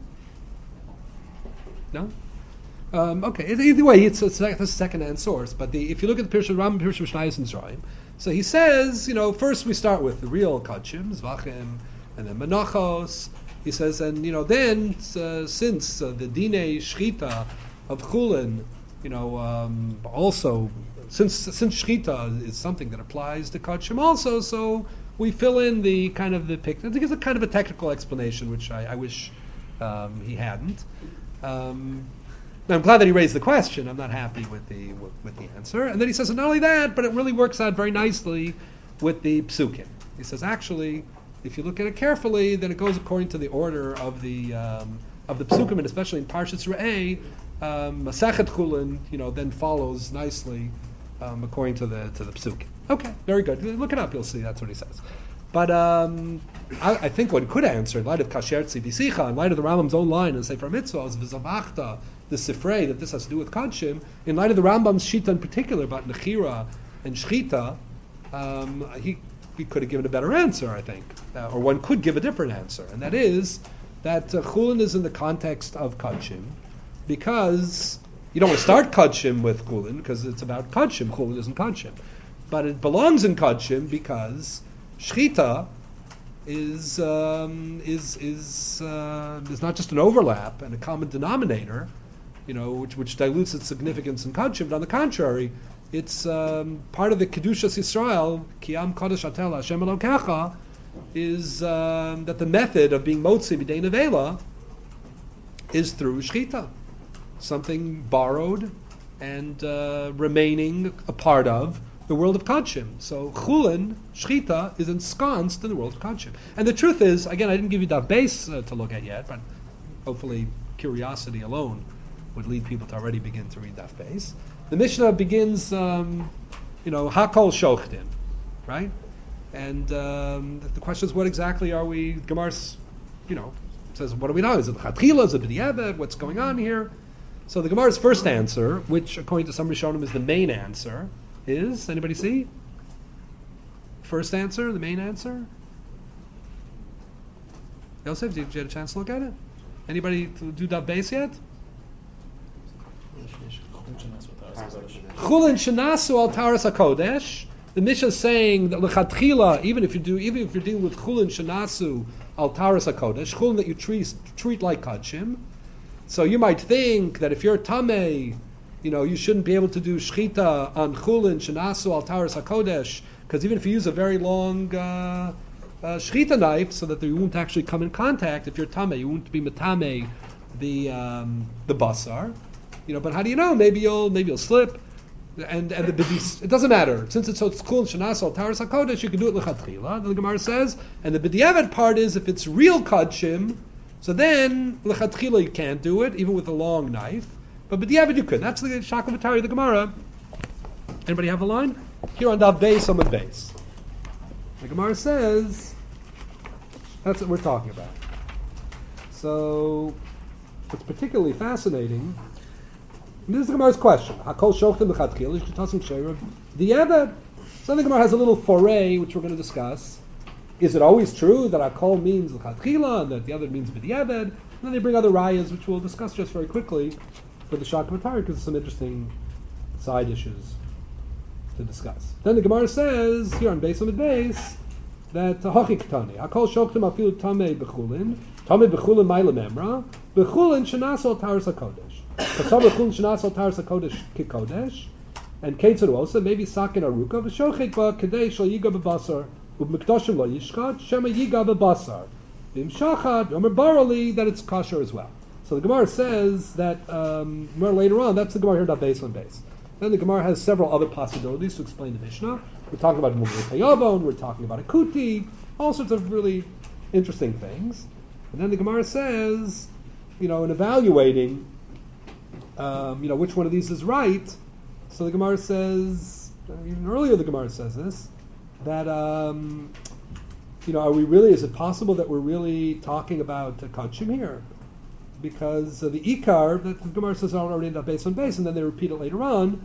No? Um, okay, either way, it's, it's like the second-hand source. But the, if you look at the Pirush Rambam Pirush Mishnayos and Zraim, so he says, you know, first we start with the real Kachim, Zvachim, and then Menachos. He says, and you know, then uh, since uh, the Dinei Shchita of Chulin, you know, um, also since since Shchita is something that applies to Kachim also, so we fill in the kind of the picture. It gives a kind of a technical explanation, which I, I wish um, he hadn't. Um, Now, I'm glad that he raised the question. I'm not happy with the with, with the answer. And then he says, not only that, but it really works out very nicely with the psukim. He says, actually, if you look at it carefully, then it goes according to the order of the um, of the psukim, and especially in Parshas Re'eh, um, Masechet Chulin, you know, then follows nicely um, according to the to the psukim. Okay, very good. Look it up, you'll see. That's what he says. But um, I, I think one could answer in light of Kasher Tzvi B'Sicha, in light of the Rambam's own line in Sefer Mitzvahs, V'Zavachta, the Sifrei, that this has to do with Kadshim, in light of the Rambam's Shita in particular about Nechira and Shchita, um, he, he could have given a better answer, I think. Uh, or one could give a different answer, and that is that uh, Chulin is in the context of Kadshim, because you don't want to start Kadshim with Chulin, because it's about Kadshim. Chulin isn't Kadshim. But it belongs in Kadshim because Shchita is um, is is uh, is not just an overlap and a common denominator, you know, which, which dilutes its significance in Kadshim, but on the contrary, it's um, part of the Kedushas Yisrael, Kiyam Kodesh Atel Hashem Elokecha, is um, that the method of being Motzi B'dei Nevela is through Shchita, something borrowed and uh, remaining a part of the world of Kadshim. So Chulin, Shchita, is ensconced in the world of Kadshim. And the truth is, again, I didn't give you that base uh, to look at yet, but hopefully curiosity alone would lead people to already begin to read that base. The Mishnah begins, um, you know, Hakol Shochtin, right? And um, the question is, what exactly are we, Gemar's, you know, says, what do we know? Is it Chatchila? Is it B'diavad? What's going on here? So the Gemara's first answer, which according to some Rishonim is the main answer, is, anybody see? First answer, the main answer? Yosef, did you get a chance to look at it? Anybody to do that base yet? Chulin shenasu al taras hakodesh. The Mishnah is saying that lechatchila, even if you do, even if you're dealing with chulin shenasu al taras hakodesh, chulin that you treat treat like kadshim. So you might think that if you're tamei, you know, you shouldn't be able to do shchita on chulin shenasu al taras hakodesh, because even if you use a very long uh, uh, shchita knife, so that you won't actually come in contact, if you're tamei, you won't be metame the um, the basar. You know, but how do you know? Maybe you'll maybe you'll slip, and and the b'di, it doesn't matter since it's so it's cool in Shanas al Taras Hakodesh. You can do it lechatchila. The Gemara says, and the b'diavad part is if it's real kadshim, so then lechatchila you can't do it even with a long knife, but b'diavad you could. That's the shakavatari of the Gemara. Anybody have a line here on Dav Beis on the base? The Gemara says that's what we're talking about. So what's particularly fascinating. This is the Gemara's question. Hakol shochtim b'chatchila yishtasim sheirav diavad. So the Gemara has a little foray, which we're going to discuss. Is it always true that Hakol means l'chatchila and that the other means b'diavad? And then they bring other rayas, which we'll discuss just very quickly for the Shak Matari, because there's some interesting side issues to discuss. Then the Gemara says here on Beis Amid Beis that hachik tani Hakol shochtim afilu tamei b'chulin tamei b'chulin ma'ila memra b'chulin shenas al taras hakodesh. And Ketzad also maybe sakin aruka v'shochet ba kadei shal yiga b'basar u'b'mikdashim lo yishkat shema yiga b'basar v'imshachad omer barali that it's kosher as well. So the Gemara says that um, more later on. That's the Gemara here. Base on base. Then the Gemara has several other possibilities to explain the Mishnah. We're talking about Mumur Tayavon. We're talking about a kuti. All sorts of really interesting things. And then the Gemara says, you know, in evaluating. Um, you know, which one of these is right? So the Gemara says, even earlier the Gemara says this, that, um, you know, are we really, is it possible that we're really talking about uh, Kadshim here? Because uh, the Ikar, that the Gemara says already in that base on base, and then they repeat it later on,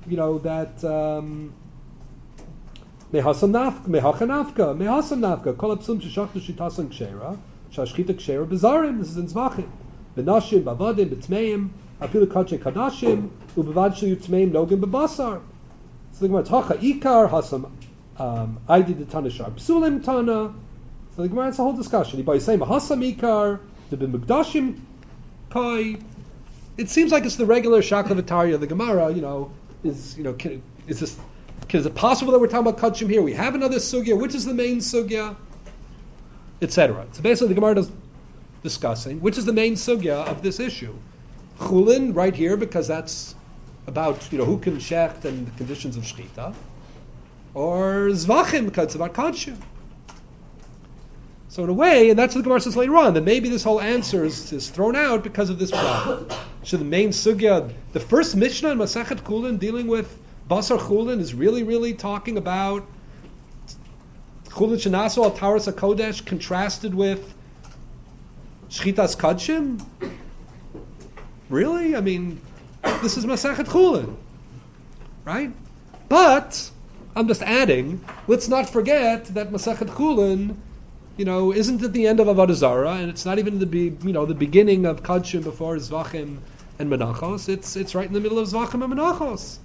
you know, that um, mehasam nafka, mehacha nafka, mehasam nafka, kol apsum sheshachtu shitasan kshera, shashchita kshera bezarim. This is in Zvachim. Benashim, bavadim, betmeim, afilu kache kadashim, ubevad shel yutmeim nogim bebasar. So the Gemara tacha ikar hasam aidi de tana shar psulim tana. So the Gemara, it's a whole discussion. By saying hasam ikar, the b'mukdashim kai. It seems like it's the regular shakavatari of the Gemara. You know, is you know, can, is this? Can, is it possible that we're talking about kachim here? We have another sugya. Which is the main sugya? Etc. So basically, the Gemara is discussing which is the main sugya of this issue. Chulin right here because that's about you know who can shecht and the conditions of shchita, or zvachim because it's about kachim. So in a way, and that's what the Gemara says later on, that maybe this whole answer is, is thrown out because of this problem. So the main sugya, the first Mishnah in Masechet Chulin dealing with Basar Chulin is really, really talking about Chulin Shenasu al Taras HaKodesh contrasted with Shchitas Kadshim? Really? I mean, this is Masechet Chulin, right? But, I'm just adding, let's not forget that Masechet Chulin you know, isn't at the end of Avodah Zarah, and it's not even the be, you know the beginning of Kadshim before Zvachim and Menachos. It's it's right in the middle of Zvachim and Menachos,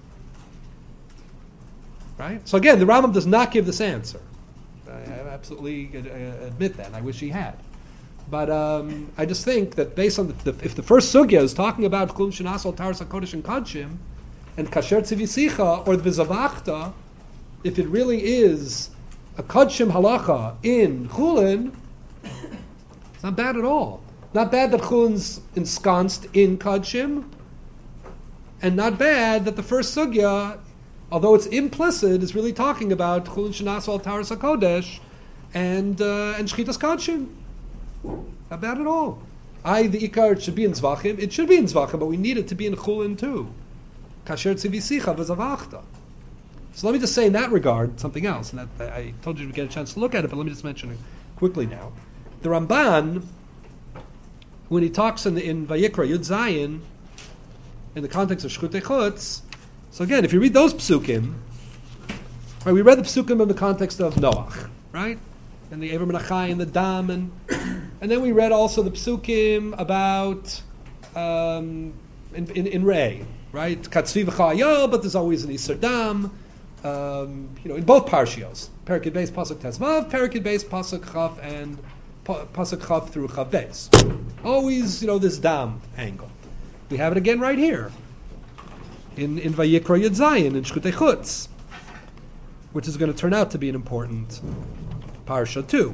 right? So again, the Rambam does not give this answer. I, I absolutely admit that. And I wish he had, but um, I just think that based on the, the if the first sugya is talking about Chulin Shenasol Taras HaKodesh and Kadshim and Kasher Tzivisicha or the V'Zavachta, if it really is a Kadshim halacha in Chulin, it's not bad at all. Not bad that Chulin's ensconced in Kadshim, and not bad that the first sugya, although it's implicit, is really talking about Chulin Shenas al Taras HaKodesh and uh, and Shchitas Kadshim. Not bad at all. I, the Ikar, it should be in Zvachim. It should be in Zvachim, but we need it to be in Chulin too. Kasher Tzivisicha v'Zavachta. So let me just say in that regard something else, and that, I told you to get a chance to look at it, but let me just mention it quickly now. The Ramban, when he talks in, the, in Vayikra Yud Zayin, in the context of Shchutei Chutz, so again, if you read those psukim, right, we read the psukim in the context of Noach, right, and the Ever Menachai and the Dam, and and then we read also the psukim about um, in, in, in Rei, right, Katzvi v'Chayil, but there's always an Isser Dam. Um, you know, in both parshios, Perikid Beis Pasuk Tezvav, Perikid Beis Pasuk Chaf, and pa- Pasuk Chaf through Chav Beis. Always, you know, this dam angle. We have it again right here in in Vayikra Yud Zayin in Shchutei Chutz, which is going to turn out to be an important parsha too.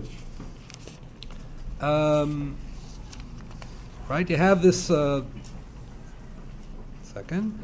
Um, right, you have this. Uh, second.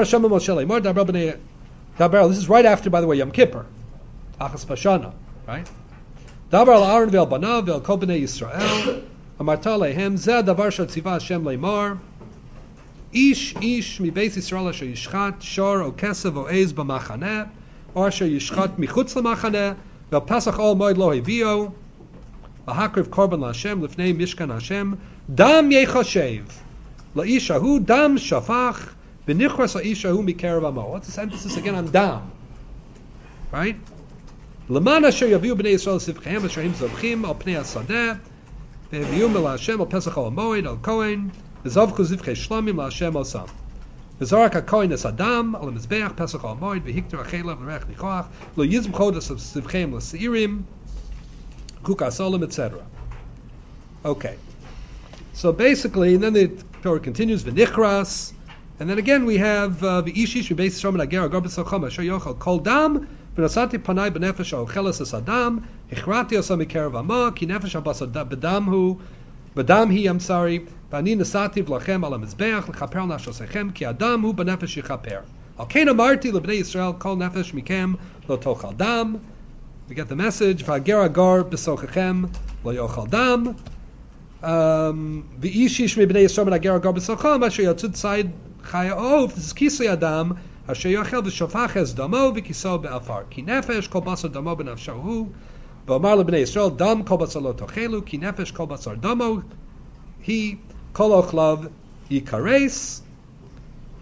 This is right after, by the way, Yom Kippur, Achas Pashana, right? Dabar al Aaron ve'al banav ve'al kol bnei Yisrael, amarta lehem zeh davar shatziva Hashem leimar, ish ish mi beis Yisrael asher yishchat shor o kesev o ez b'machaneh, or asher yishchat michutz l'machaneh, ve'al pasach ol moed lo hevio, v'hakriv korban l'Hashem lifnei mishkan Hashem, dam yechashev, la'ishahu dam shafach, Let's just emphasis again on dam, right? L'man asher yaviu b'nei Yisrael sivcheim asher him zovchim al pnei hasadeh ve'yaviu el Hashem al pesach al moed al kohen v'zavchu zivchei shlamim la Hashem al sam v'zarak ha-kohen es adam al mizbeach pesach al moed v'hikter achelav l'rech nichoach lo yizm chodas zivcheim l'seirim kukas olim, et cetera. Okay, so basically, and then the Torah continues v'nichras. And then again we have the ishish beis shomer ager garbus chama asher yochal kol dam v'nasati panai b'nefesh ha'ocheles es adam ichrati osam mikerav hama ki nefesh habas b'dam hu b'dam hi I'm sorry v'ani nasati v'lachem al hamizbeach l'chaper nafshosechem ki adam hu b'nefesh yichaper al kein amarti lebnei Yisrael kol nefesh mikem lo tochal dam. We get the message v'ager agar b'sochechem lo yochal dam v'ishish b'nei Yisrael ager garbus chama asher yotzud side Chayaov, this is Kisei Adam, Asher Yochel v'Shofach es Damo v'Kiso be'Afar. Ki Nefesh kol basar Damo b'Nafshahu, v'Omar lebnei Yisrael Dam kol basar lo tochelu, Ki Nefesh kol basar Damo, He kol ochlav yikares.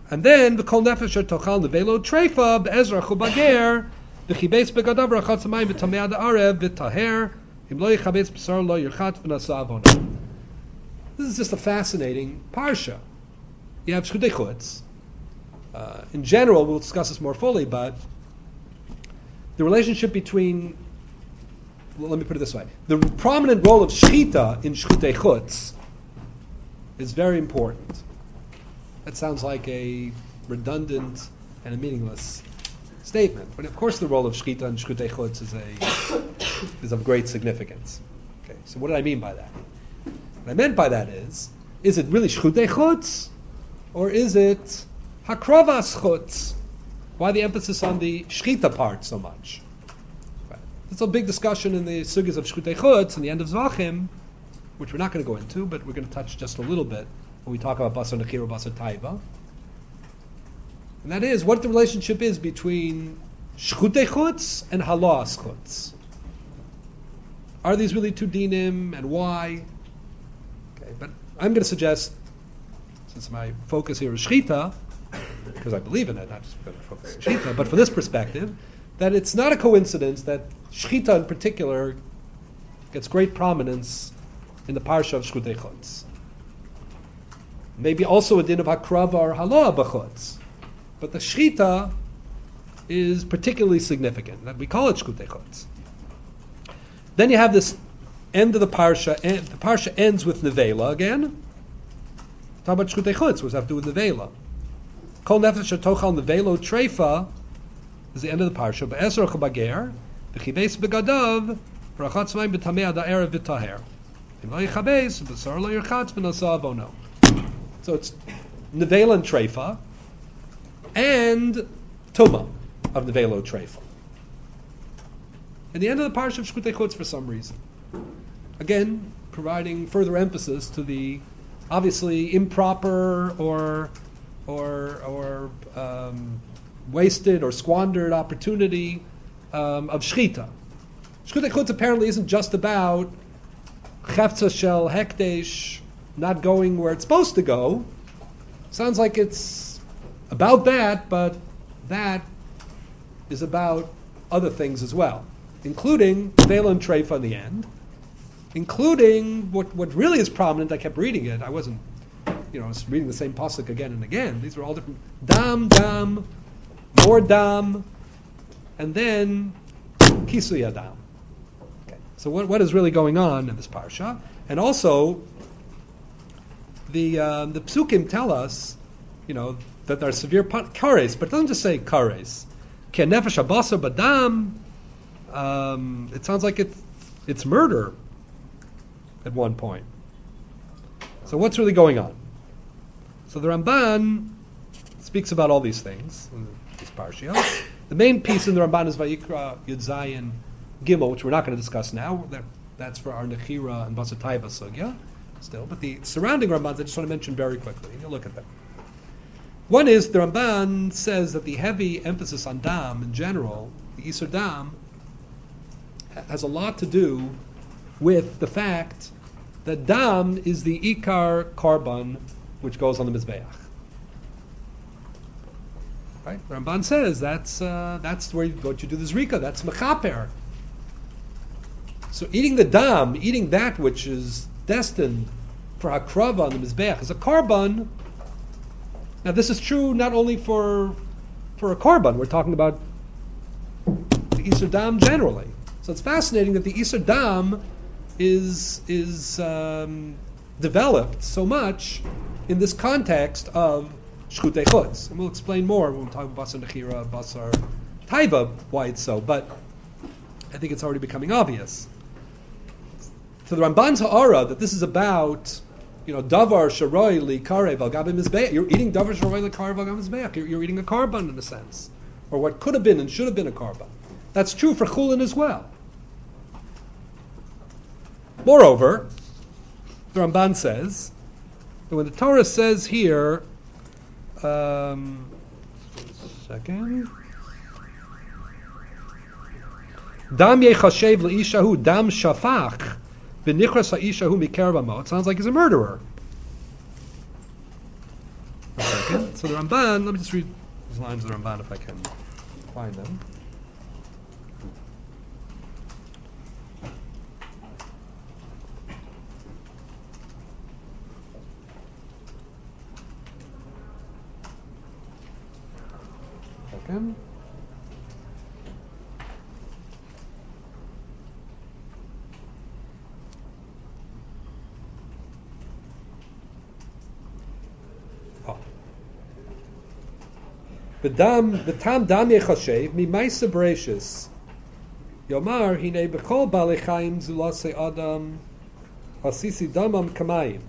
And then the kol nefesh tochal nevelo treifa be'ezra chubager v'chibes begadav rachatz hamayim v'tamei ha'arev v'taher im lo yichabes b'sar lo yirchat v'nasa avona. This is just a fascinating parsha. You have shchutei chutz. Uh, in general, we'll discuss this more fully, but the relationship between, well, let me put it this way, the prominent role of shchita in shchutei chutz is very important. That sounds like a redundant and a meaningless statement, but of course the role of shchita in shchutei chutz is a is of great significance. Okay, so what did I mean by that? What I meant by that is, is it really shchutei chutz, or is it hakravas chutz? Why the emphasis on the shchita part so much? Right. There's a big discussion in the sugyas of shchutei chutz and the end of Zvachim, which we're not going to go into, but we're going to touch just a little bit when we talk about basar nechira, basar taiva. And that is what the relationship is between shchutei chutz and halas chutz. Are these really two dinim, and why? Okay, but I'm going to suggest, since my focus here is shchita, because I believe in it, not just because I focus on shchita, but for this perspective, that it's not a coincidence that shchita in particular gets great prominence in the parsha of shchutei chutz. Maybe also a din of hakrava or halah b'chutz, but the shchita is particularly significant. That we call it shchutei chutz. Then you have this end of the parsha. And the parsha ends with nevela again. Talk about shchutei chutz, which have to do with nevela. Kol nefesh tochal nevelo treifa is the end of the parsha. Be'eser chabager v'chibes begadav v'rachatz mayim b'tamei ha'erev v'taher. Im lo yichabes b'sar lo yirchatz v'nasa avono. So it's nevela and treifa, and tuma of nevelo treifa. And the end of the parsha of shchutei chutz for some reason. Again, providing further emphasis to the obviously improper or or or um, wasted or squandered opportunity um, of shchita. Shchutei chutz apparently isn't just about chefza shel hekdesh not going where it's supposed to go. Sounds like it's about that, but that is about other things as well, including nevela and treifa in the end, including what, what really is prominent. I kept reading it. I wasn't, you know, I was reading the same pasuk again and again. These were all different. Dam, dam, more dam, and then kisui adam. Okay. So what what is really going on in this parsha? And also, the um, the psukim tell us, you know, that there are severe kares, but it doesn't just say kares. Ke nefesh habasar badam. Um, it sounds like it's it's murder at one point. So what's really going on? So the Ramban speaks about all these things in this parsha. The main piece in the Ramban is Vayikra Yud Zayin Gimel, which we're not going to discuss now. That, that's for our Nechira and Basar Taiva sugya still. But the surrounding Rambans I just want to mention very quickly. You look at them. One is the Ramban says that the heavy emphasis on dam in general, the Isur dam, has a lot to do with the fact that dam is the ikar korban which goes on the mizbeach. Right? The Ramban says that's uh, that's where you go to do the zrika. That's mechaper. So eating the dam, eating that which is destined for hakrava on the mizbeach is a korban. Now this is true not only for for a korban. We're talking about the Isur dam generally. So it's fascinating that the Isur dam is is um, developed so much in this context of shchutei chutz, and we'll explain more when we talk about basar nechira, basar taiva, why it's so. But I think it's already becoming obvious. So the Ramban's ha'ara that this is about, you know, davar sharoi li karev al gabe mizbeach. You're eating davar sharoi li karev al gabe mizbeach. You're, you're eating a korban in a sense, or what could have been and should have been a korban. That's true for chulin as well. Moreover, the Ramban says that when the Torah says here, um, second, dam yechashev leishahu dam shafach v'nichras ha'ishahu mikerev hamo. It sounds like he's a murderer. Okay. second. So the Ramban, let me just read these lines of the Ramban if I can find them. Second. B'dam b'tam dam yechashev mimaisa bereshis yomar hine b'kol balei chaim zulasei adam hasisi damam kamayim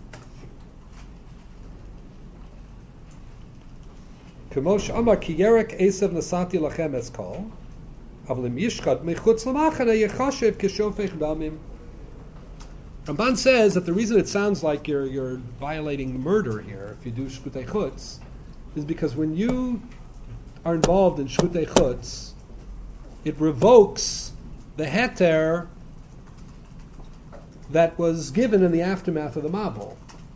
k'mosh amar ki yerek esav nasati lachem es kol avlim yishchad mechutz l'machane yechashev k'shofech damim. Ramban says that the reason it sounds like you're you're violating murder here if you do shkutei chutz is because when you are involved in shkutei chutz, it revokes the heter that was given in the aftermath of the mabul.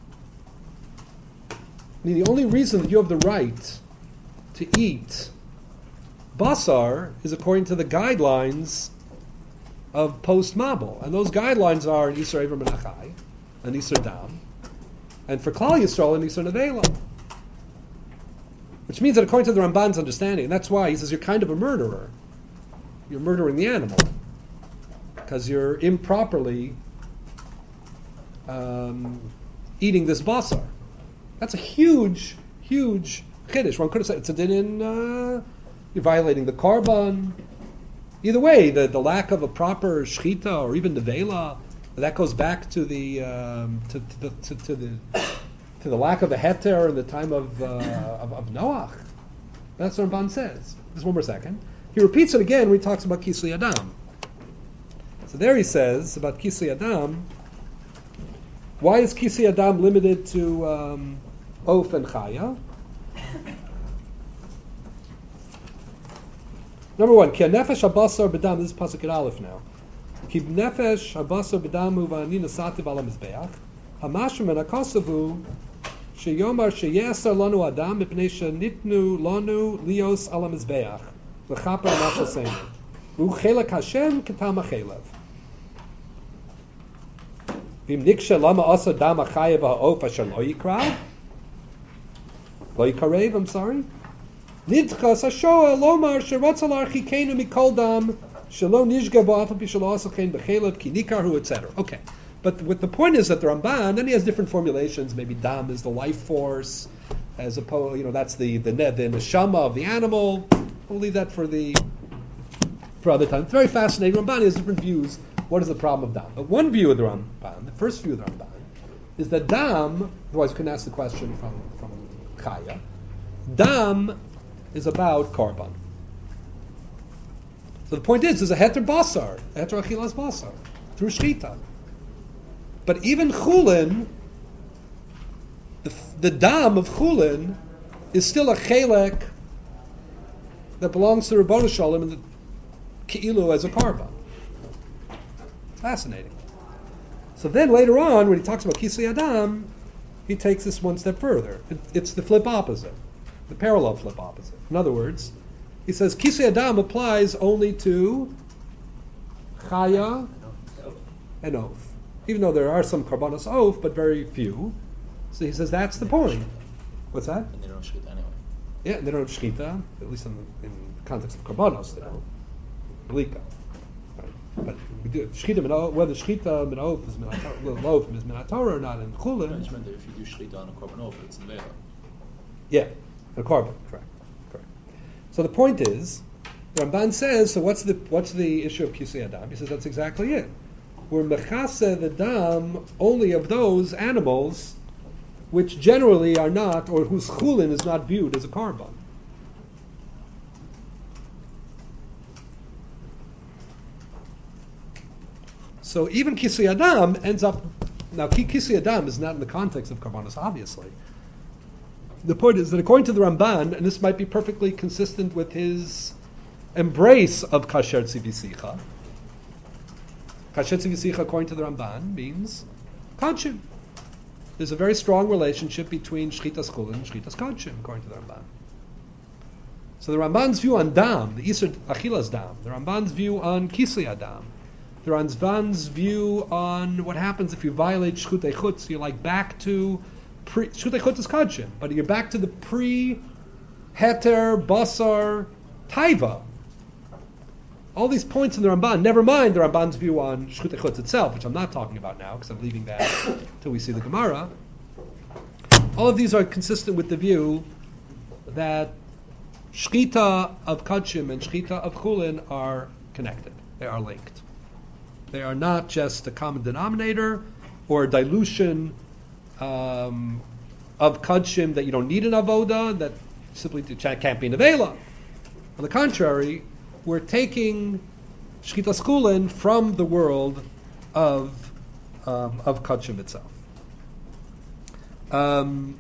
I mean, the only reason that you have the right to eat basar is according to the guidelines of post mabul, and those guidelines are an Isur Ever Menachai, an Isur Dam, and for Klal Yisrael an Isur Nevela. Which means that according to the Ramban's understanding, and that's why he says you're kind of a murderer. You're murdering the animal because you're improperly um, eating this basar. That's a huge, huge chiddush. One could have said it's a din in uh, you're violating the korban. Either way, the, the lack of a proper shchita or even nevela, that goes back to the um, to, to the to, to the to the lack of a heter in the time of, uh, of, of Noach. That's what Ramban says. Just one more second. He repeats it again when he talks about Kisli Adam. So there he says about Kisli Adam, why is Kisli Adam limited to um, Oaf and Chaya? Number one, Ki nefesh habasar b'dam, this is Pasuk Aleph now. Ki nefesh habasar b'dam uva'ani nasativ ala mizbeach, hamashim and akasavu, sheyomar sheyasar lanu adam mipnei shenitnu lanu lios ala mizbeach, l'chaper mashal seinu. V'u chelak Hashem k'tam ha'chelev. V'im niksha lama asa dam ha'chayev ha'of asher lo yikrav, lo yikarev, I'm sorry. Nidchas hashoa lomar sheratza l'archikenu mikol dam shelo nishga ba'afal pi shelo asachein b'chelev ki nikarhu, et cetera. Okay, but what the point is that the Ramban, then he has different formulations. Maybe dam is the life force, as opposed, you know, that's the the the neshama of the animal. We'll leave that for the for other time. It's very fascinating. Ramban has different views. What is the problem of dam? But one view of the Ramban, the first view of the Ramban, is that dam. Otherwise, we couldn't ask the question from from Chaya. Dam is about korban. So the point is, there's a heter basar, a heter achilas basar, through shchita. But even chulin, the, the dam of chulin, is still a chelek that belongs to Ribono Shalom and the keilu as a korban. It's fascinating. So then later on, when he talks about Kisli Adam, he takes this one step further. It, it's the flip opposite. The parallel flip opposite. In other words, he says Kisli Adam applies only to Chaya and Oaf. Even though there are some Karbanos Oaf, but very few. So he says that's the point. What's that? And they don't shchita anyway. Yeah, and they don't have Shchita, at least in, in the context of Karbanos, they don't. Blika. Right. But we do Shchita min Oaf, whether Shchita min Oaf is min Oaf is min HaTorah or not in I Chulin. just meant that if you do shchita on a korban off, it's in Vela. Yeah. A korban, correct, correct. So the point is, Ramban says, so what's the what's the issue of Kisli Adam? He says that's exactly it. We're mechase the dam only of those animals which generally are not, or whose chulin is not viewed as a korban. So even Kisli Adam ends up, now Kisli Adam is not in the context of korbanos, obviously. The point is that according to the Ramban, and this might be perfectly consistent with his embrace of kasher tzivisicha, kasher tzivisicha according to the Ramban means kachim. there's a very strong relationship between Shchitas Chulin and Shchitas Kodshim, according to the Ramban. So the Ramban's view on Dam, the Isur Achilas Dam, the Ramban's view on Kisli Adam, the Ramban's view on what happens if you violate Shchutei Chutz, you're like back to pre Shchutei Chutz is Kodshim, but you're back to the pre Heter Basar Taiva. All these points in the Ramban, never mind the Ramban's view on Shchutei Chutz itself, which I'm not talking about now because I'm leaving that till we see the Gemara. All of these are consistent with the view that Shchita of Kodshim and Shchita of Chulin are connected. They are linked. They are not just a common denominator or a dilution um, of Kodshim that you don't need an avoda, that simply can't be an avela. On the contrary, we're taking Shchitas Chulin from the world of um, of Kodshim itself. Um,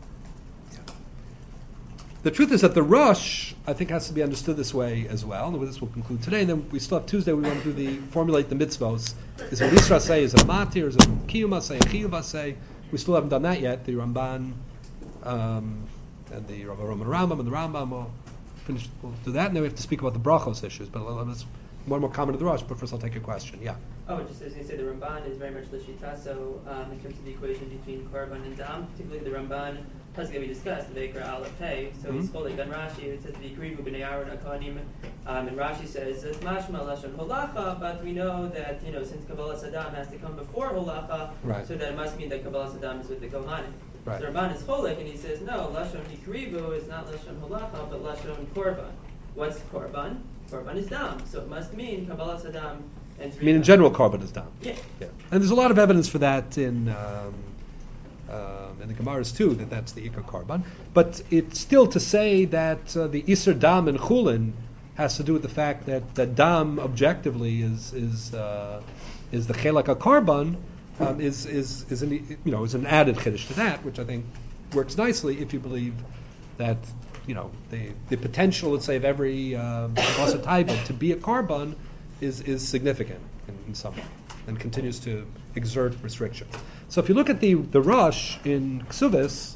the truth is that the Rosh, I think, has to be understood this way as well. And with this we'll conclude today. And then we still have Tuesday. We want to do the formulate the mitzvos. Is it Yisra say? Is it a matir? Is it a kiyuma say? A chiyuva say? We still haven't done that yet. The Ramban um, and the Rav Roman Rambam and the Rambam will finish. We'll do that, and then we have to speak about the brachos issues. But let's one more comment of the Rosh. But first, I'll take your question. Yeah. Oh, just as you say, the Ramban is very much Lashita. So um, in terms of the equation between Korban and Dam, particularly the Ramban, as going to be discussed, the Vekra Aleph Hey. So mm-hmm. he's holding on Rashi. It says the Krivu b'nei Aaron HaKohanim, um, and Rashi says it's mashma lashon holacha, but we know that you know since Kabbalah Saddam has to come before holacha, right. so that it must mean that Kabbalah Saddam is with the Kohanim. Right. So Ramban is holik, and he says no, lashon hikrivu is not lashon holacha, but lashon korban. What's korban? Korban is dam, so it must mean Kabbalah Saddam. And I mean, in general, korban is dam. Yeah. yeah. And there's a lot of evidence for that in. Um, Um, and the Gemaras too, that that's the Ikar Korban. But it's still to say that uh, the Isser Dam and Chulin has to do with the fact that, that Dam objectively is is uh, is the Chelak Korban um, is is is an you know is an added chiddush to that, which I think works nicely if you believe that you know the the potential, let's say, of every Basa uh, Taiva to be a Korban is is significant in, in some way and continues to exert restrictions. So if you look at the, the Rosh in Ksuvis,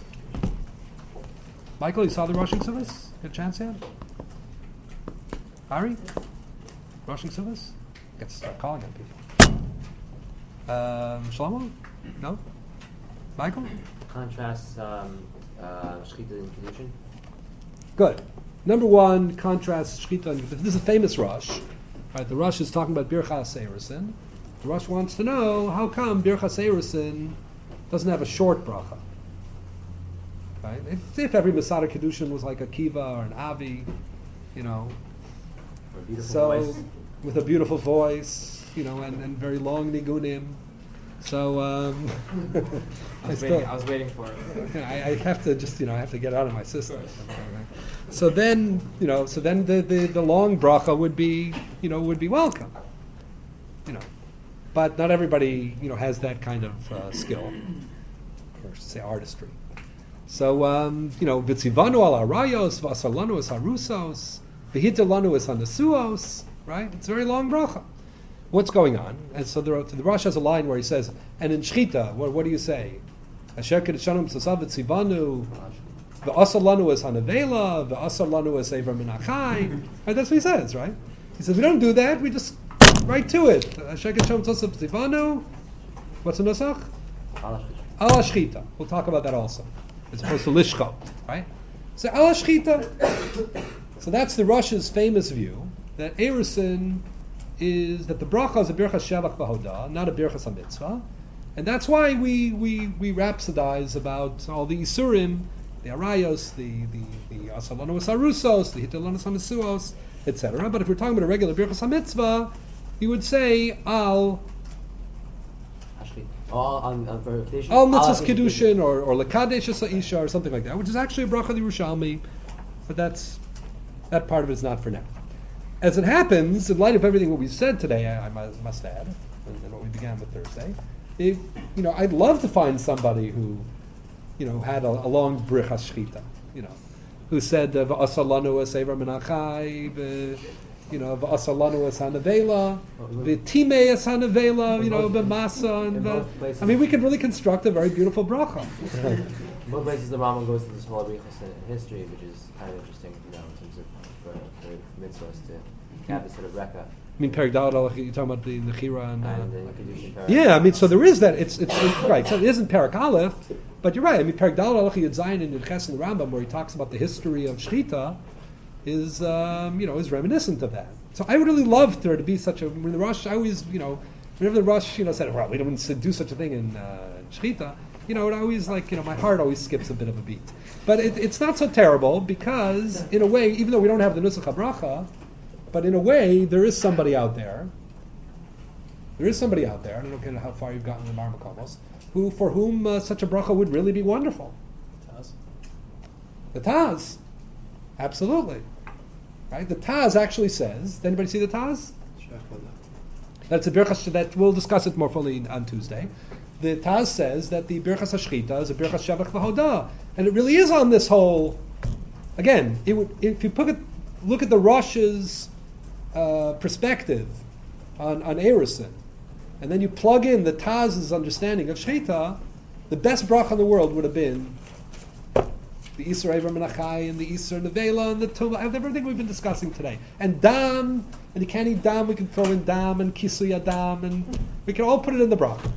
Michael, you saw the Rosh in Ksuvis? Get a chance yet? Ari? Rosh in Ksuvis? Get to start calling on people. Um, Shlomo? No? Michael? Contrast um, uh, Shechita and Kedushin. Good. Number one, contrast Shechita and Kedushin. This is a famous Rosh. Right, the Rosh is talking about Birchas Erusin. The Rosh wants to know how come Birchas Erusin doesn't have a short bracha. Right? If, if every Masada Kedushin was like a Kiva or an Avi, you know, Or a beautiful so voice. with a beautiful voice, you know, and, and very long nigunim. So um, I was, still- waiting, I was waiting for it. I, I have to just, you know, I have to get out of my system. So then, you know, so then the, the, the long bracha would be, you know, would be welcome. You know, but not everybody, you know, has that kind of uh, skill, or say artistry. So, um, you know, v'tzivanu al arayos, v'asarlanu es harusos, v'hitalanu es hanasuos, right? It's a very long bracha. What's going on? And so the, the Rosh has a line where he says, and in Shchita, what, what do you say? Asher kedushanim sasav v'tzivanu, v'asar lanu es hanavela, v'asar lanu es ever menachai. Right, that's what he says, right? He says, we don't do that, we just right to it. Asher kedushanim sasav v'tzivanu, what's the nusach? Ala shchita. We'll talk about that also, as opposed to lishchot, right? So ala shchita. So that's the Rosh's famous view, that Erusin is that the bracha is a birchas shavach v'hodah, not a birchas hamitzvah, and that's why we, we, we rhapsodize about all the isurim, the arayos, the the the asalanu asarusos, the hitalanu samisuos, et cetera. But if we're talking about a regular birchas hamitzvah, you would say al All on, on for Kedushin. al mitzvahs kedushin or or lekadesh isha or something like that, which is actually a bracha of the Yerushalmi, but that's that part of it is not for now. As it happens, in light of everything what we said today, I, I must, must add, and, and what we began with Thursday, if, you know, I'd love to find somebody who, you know, had a, a long brichas shchita, you know, who said v'asalanu esever menachai, you know, v'asalanu es hanavela, v'timei es hanavela, you know, b'masa, and the, I mean, we could really construct a very beautiful bracha. In both places, the Rambam goes to this whole arichas in history, which is kind of interesting, you know, in terms of for, for mitzvahs to have this sort of reka. I mean, Perek Dalet, you're talking about the Nechira and. Uh, And then Kedushin Perek. yeah, I mean, so there is that. It's it's, it's right. So it isn't Perek Aleph, but you're right. I mean, Perek Dalet Halacha Yud Zayin in Yud Ches and the Rambam, where he talks about the history of Shechita, is um, you know is reminiscent of that. So I would really love there to be such a. When the Rosh, I always you know, whenever the Rosh you know said, well, we don't do such a thing in uh, Shechita, you know, it always like you know my heart always skips a bit of a beat. But it, it's not so terrible because in a way, even though we don't have the Nusach HaBracha, but in a way there is somebody out there. There is somebody out there, I don't know how far you've gotten in the Marmakomos, who for whom uh, such a bracha would really be wonderful. Taz. The Taz, absolutely, right? The Taz actually says. Did anybody see the Taz? That's a birchas that we'll discuss it more fully on Tuesday. The Taz says that the birchas hashchita is a birchas shevach v'hodah, and it really is on this whole. Again, it would if you put it, look at the Rosh's uh, perspective on on Erusin, and then you plug in the Taz's understanding of Shechita, the best bracha in the world would have been the Isser Ever Menachai and the Isser Nevela and the Tumah, everything we've been discussing today. And Dam, and you can't eat Dam, we can throw in Dam and Kisuya Dam, and we can all put it in the bracha.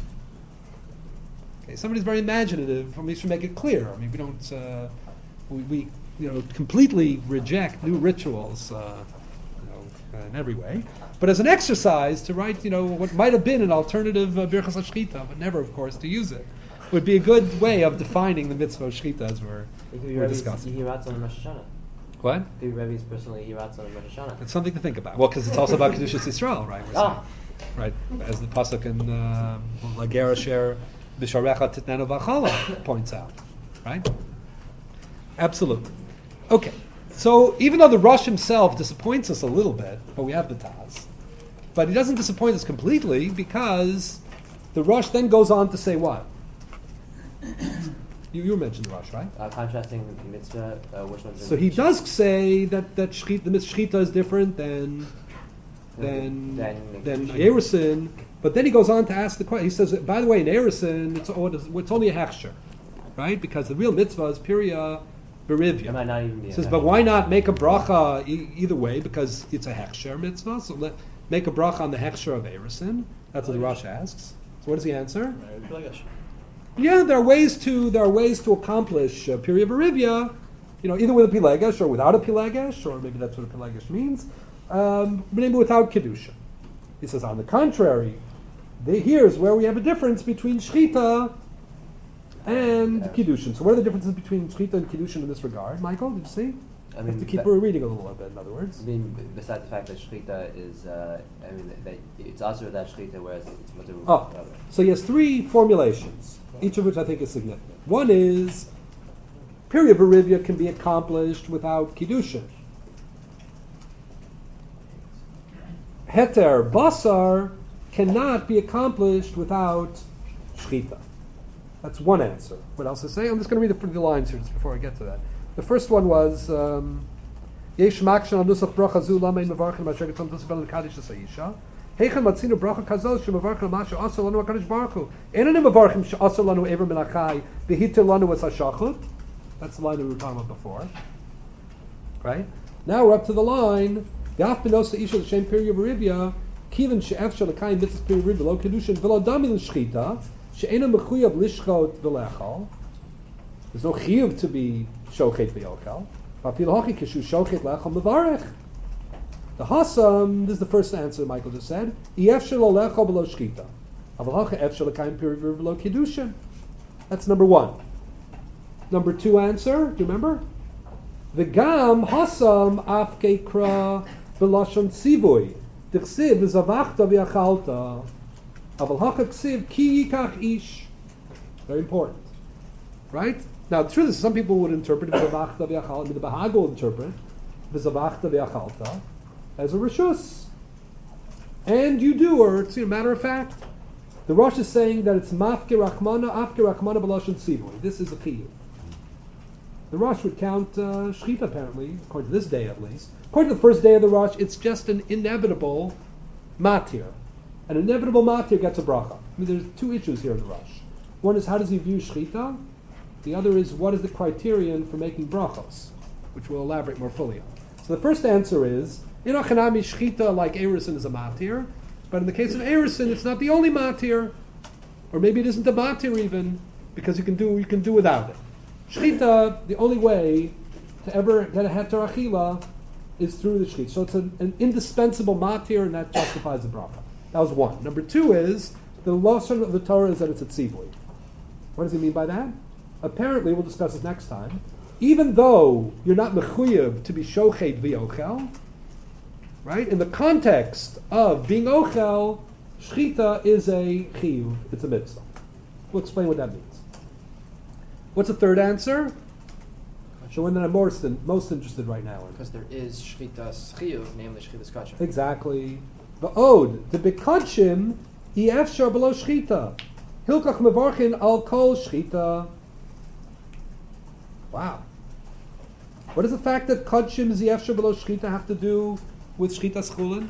Okay, somebody's very imaginative, and we should make it clear. I mean, we don't, uh, we, we, you know, completely reject new rituals, uh, you know, in every way. But as an exercise to write, you know, what might have been an alternative uh, Birchas HaShechita, but never, of course, to use it, would be a good way of defining the mitzvah of Shechita as we're, we're discussing. Yihiratz on Rosh Hashanah. What? Maybe Rebbe's personally Yihiratz on Rosh Hashanah. It's something to think about. Well, because it's also about Kedushas Yisrael, right? We're Ah. saying, right? As the pasuk in Lagera Sher B'Sharecha Titnanu V'Chala points out, right? Absolutely. Okay. So even though the Rosh himself disappoints us a little bit, but we have the Taz, but he doesn't disappoint us completely because the Rosh then goes on to say what? You, you mentioned the Rosh, right? Uh, contrasting the mitzvah, uh, which one's So he does say that that shechita, the mitzvah is different than than Than- than Erusin, but then he goes on to ask the question. He says, by the way, in Erusin, it's, it's only a hechsher, right? Because the real mitzvah is Piria Berivia. It might not even be He a says, hechsher. but why not make a bracha e- either way? Because it's a hechsher mitzvah. So let make a bracha on the hechsher of Erusin. That's what the Rosh asks. So what does he answer? Yeah, there are ways to there are ways to accomplish uh, Piria Berivia, you know, either with a pilegesh or without a pilegesh, or maybe that's what a pilegesh means, um, but maybe without kedusha. He says, on the contrary, the, here's where we have a difference between shechita and kiddushin. So what are the differences between shechita and kiddushin in this regard, Michael? Did you see? I I mean, have to keep that- reading a little bit. In other words, I mean, b- besides the fact that shechita is, uh, I mean, that, that it's also that shechita, whereas it's mutter. oh, so he has three formulations, each of which I think is significant. One is Piria Berivia can be accomplished without kiddushin. Heter basar cannot be accomplished without shechita. That's one answer. What else is say? I'm just going to read the, the lines here just before I get to that. The first one was Yesh makshan al nusach bracha zu lamein mevarchen masher getzon tusabel l'kadish l'sayisha. Heichen matzinu bracha kazos shemevarchen masher asa lanu hakadosh baruch hu. Einanim mevarchen she'asa lanu ever menachai v'hitir lanu es hashachut. That's the line that we were talking about before. Right? Now we're up to the line Gaf benosa isha l'shem Piria Berivia kiven she'ef shalakayim mitzvah Piria Berivia lo kedushin v'lo dami l'shchita she'ena mechuyav lishchot v'lechal. There's no chiyuv to be shochet v'yochel. V'afilu hachi kishu shochet lechal mevarech. The hasam, this is the first answer Michael just said. Ef shelo lechal below shchita. Aval hachi ef shelo kaim Piria Berivia below kiddushin. That's number one. Number two answer, do you remember? V'gam hasam afke kra b'lashon tzivoy. D'chsiv v'zavachta v'yachalta. Aval hachi ksiv ki yikach ish. Very important. Right? Now, the truth is, some people would interpret v'zavachta v'yachalta, I mean, the Bahag will interpret v'zavachta v'yachalta as a rishus. And you do, or it's a matter of fact. The Rosh is saying that it's mafke rachmana, afke rachmana b'lashon tzivoy. This is a chiyuv. the Rosh would count uh, Shechita apparently, according to this day at least. According to the first day of the Rosh, it's just an inevitable matir. An inevitable matir gets a bracha. I mean, there's two issues here in the Rosh. One is how does he view Shechita? The other is what is the criterion for making brachos, which we'll elaborate more fully on. So the first answer is, in Achanami Shechita, like Erusin, is a matir, but in the case of Erusin, it's not the only matir, or maybe it isn't a matir even, because you can do you can do without it. Shechita, the only way to ever get a heter achila is through the shechita. So it's an, an indispensable matir, and that justifies the bracha. That was one. Number two is, the lashon of the Torah is that it's a tzivui. What does he mean by that? Apparently, we'll discuss this next time, even though you're not mechuyib to be shochet v'ochel, right? In the context of being ochel, shechita is a chiyuv, it's a mitzvah. We'll explain what that means. What's the third answer? The one that I'm most, in, most interested right now in. Because there is shchitas chiyuv, namely shchitas kachim. Exactly. V'od, the bekachim, efshar below shchita. Hilkach mevarchin al kol shchita. Wow. What does the fact that kachim is efshar below shchita have to do with shchitas chulin?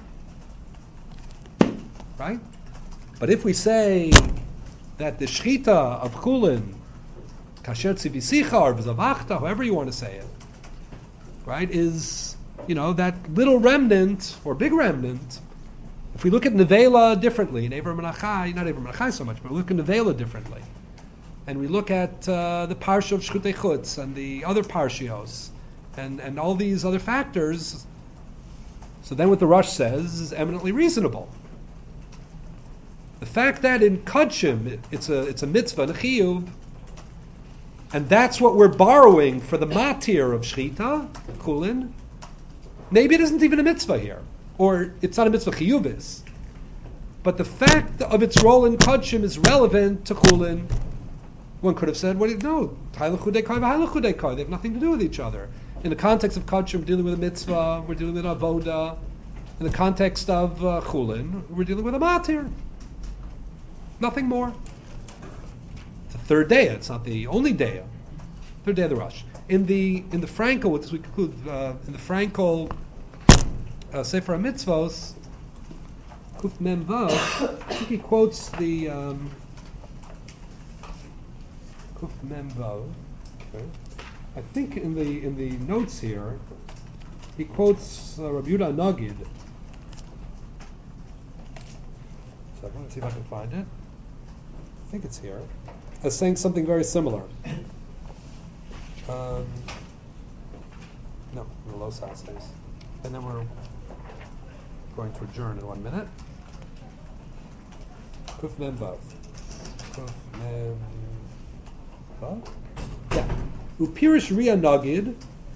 Right? But if we say that the shchita of chulin, kasher tzivisicha or v'zavachta, however you want to say it, right, is, you know, that little remnant or big remnant. If we look at Nevela differently, in Ever Menachai, not Ever Menachai so much, but we look at Nevela differently, and we look at uh, the parsha of Shchutei Chutz and the other parshios, and, and all these other factors, so then what the Rosh says is eminently reasonable. The fact that in Kachim it's a it's a mitzvah, a chiyuv, and that's what we're borrowing for the matir of Shechita, Kulin, maybe it isn't even a mitzvah here. Or it's not a mitzvah chiyuv is. But the fact of its role in Kodshim is relevant to Kulin. One could have said, well, no, they have nothing to do with each other. In the context of Kodshim, we're dealing with a mitzvah, we're dealing with avoda. In the context of uh, Kulin, we're dealing with a matir. Nothing more. It's the third day, it's not the only day. Third day of the Rosh. In the in the Frankel, with this we conclude, uh, in the Frankel uh, Sefer HaMitzvos, Kuf Mem Vav, I think he quotes the um, Kuf Mem Vav. Okay. I think in the in the notes here, he quotes uh, Rabbi Yehuda Nagid. So let's see if I can find it. I think it's here. As saying something very similar. Um, no, the Los Astes. And then we're going to adjourn in one minute. Kuf Mem Vav. Kuf Mem Vav? Yeah. Upirish Ria Nagid.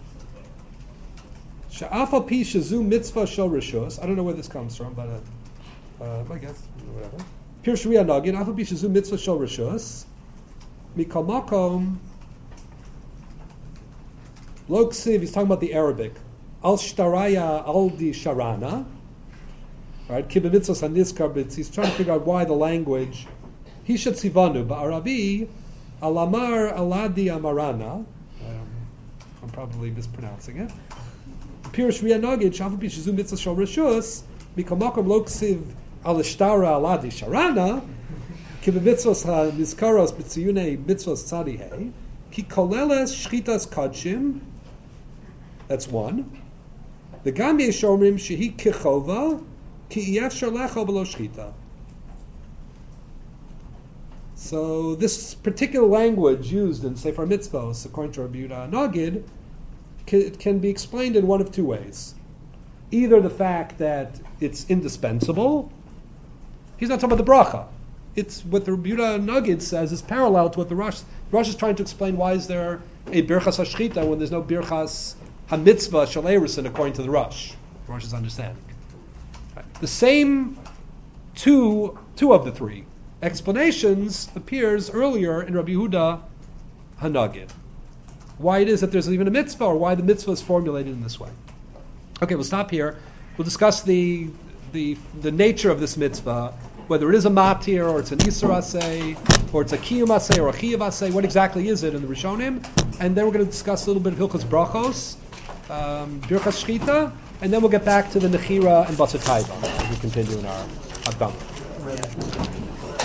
Sha'afal pi shazu mitzvah shel rishus. I don't know where this comes from, but uh, uh, I guess whatever. Upirish Ria Nagid. Afal pi shazu mitzvah shel rishus. Mikal makom. Lo ksiv. He's talking about the Arabic. Al shtaraya al di sharana. Right? Kibbeh mitzvahs haniskar b'tz. He's trying to figure out why the language. Hishat sivanu ba'arabi. Alamar aladi amarana. Um, I'm probably mispronouncing it. Pirish riyanagid shavu bishizu mitzvah shal rishus mikamakom lo ksiv al ishtara aladi sharana kibbeh mitzvahs haniskaros b'tziyunei mitzvahs tzadihei ki koleles shchitas kadshim. That's one. The gam yeshomrim shehi kichova ki yefshar lecho below shchita. So this particular language used in Sefer Mitzvos, according to Rabbi Yehuda Nagid, can, can be explained in one of two ways. Either the fact that it's indispensable. He's not talking about the bracha. It's what the Rabbi Yehuda Nagid says is parallel to what the Rosh, Rosh is trying to explain. Why is there a birchas hashchita when there's no birchas hamitzvah shel erusin according to the Rosh? The Rosh's understanding. Right. The same two, two of the three explanations appears earlier in Rabbi Yehuda Hanagid. Why it is that there's even a mitzvah, or why the mitzvah is formulated in this way. Okay, we'll stop here. We'll discuss the the the nature of this mitzvah whether it is a matir or it's an isur asay or it's a kiyum asay or a chiyav asay. What exactly is it in the Rishonim? And then we're going to discuss a little bit of Hilchos Brachos, um, Birchas Shchita, and then we'll get back to the Nechira and Basar Taiva as we continue in our Hakdama.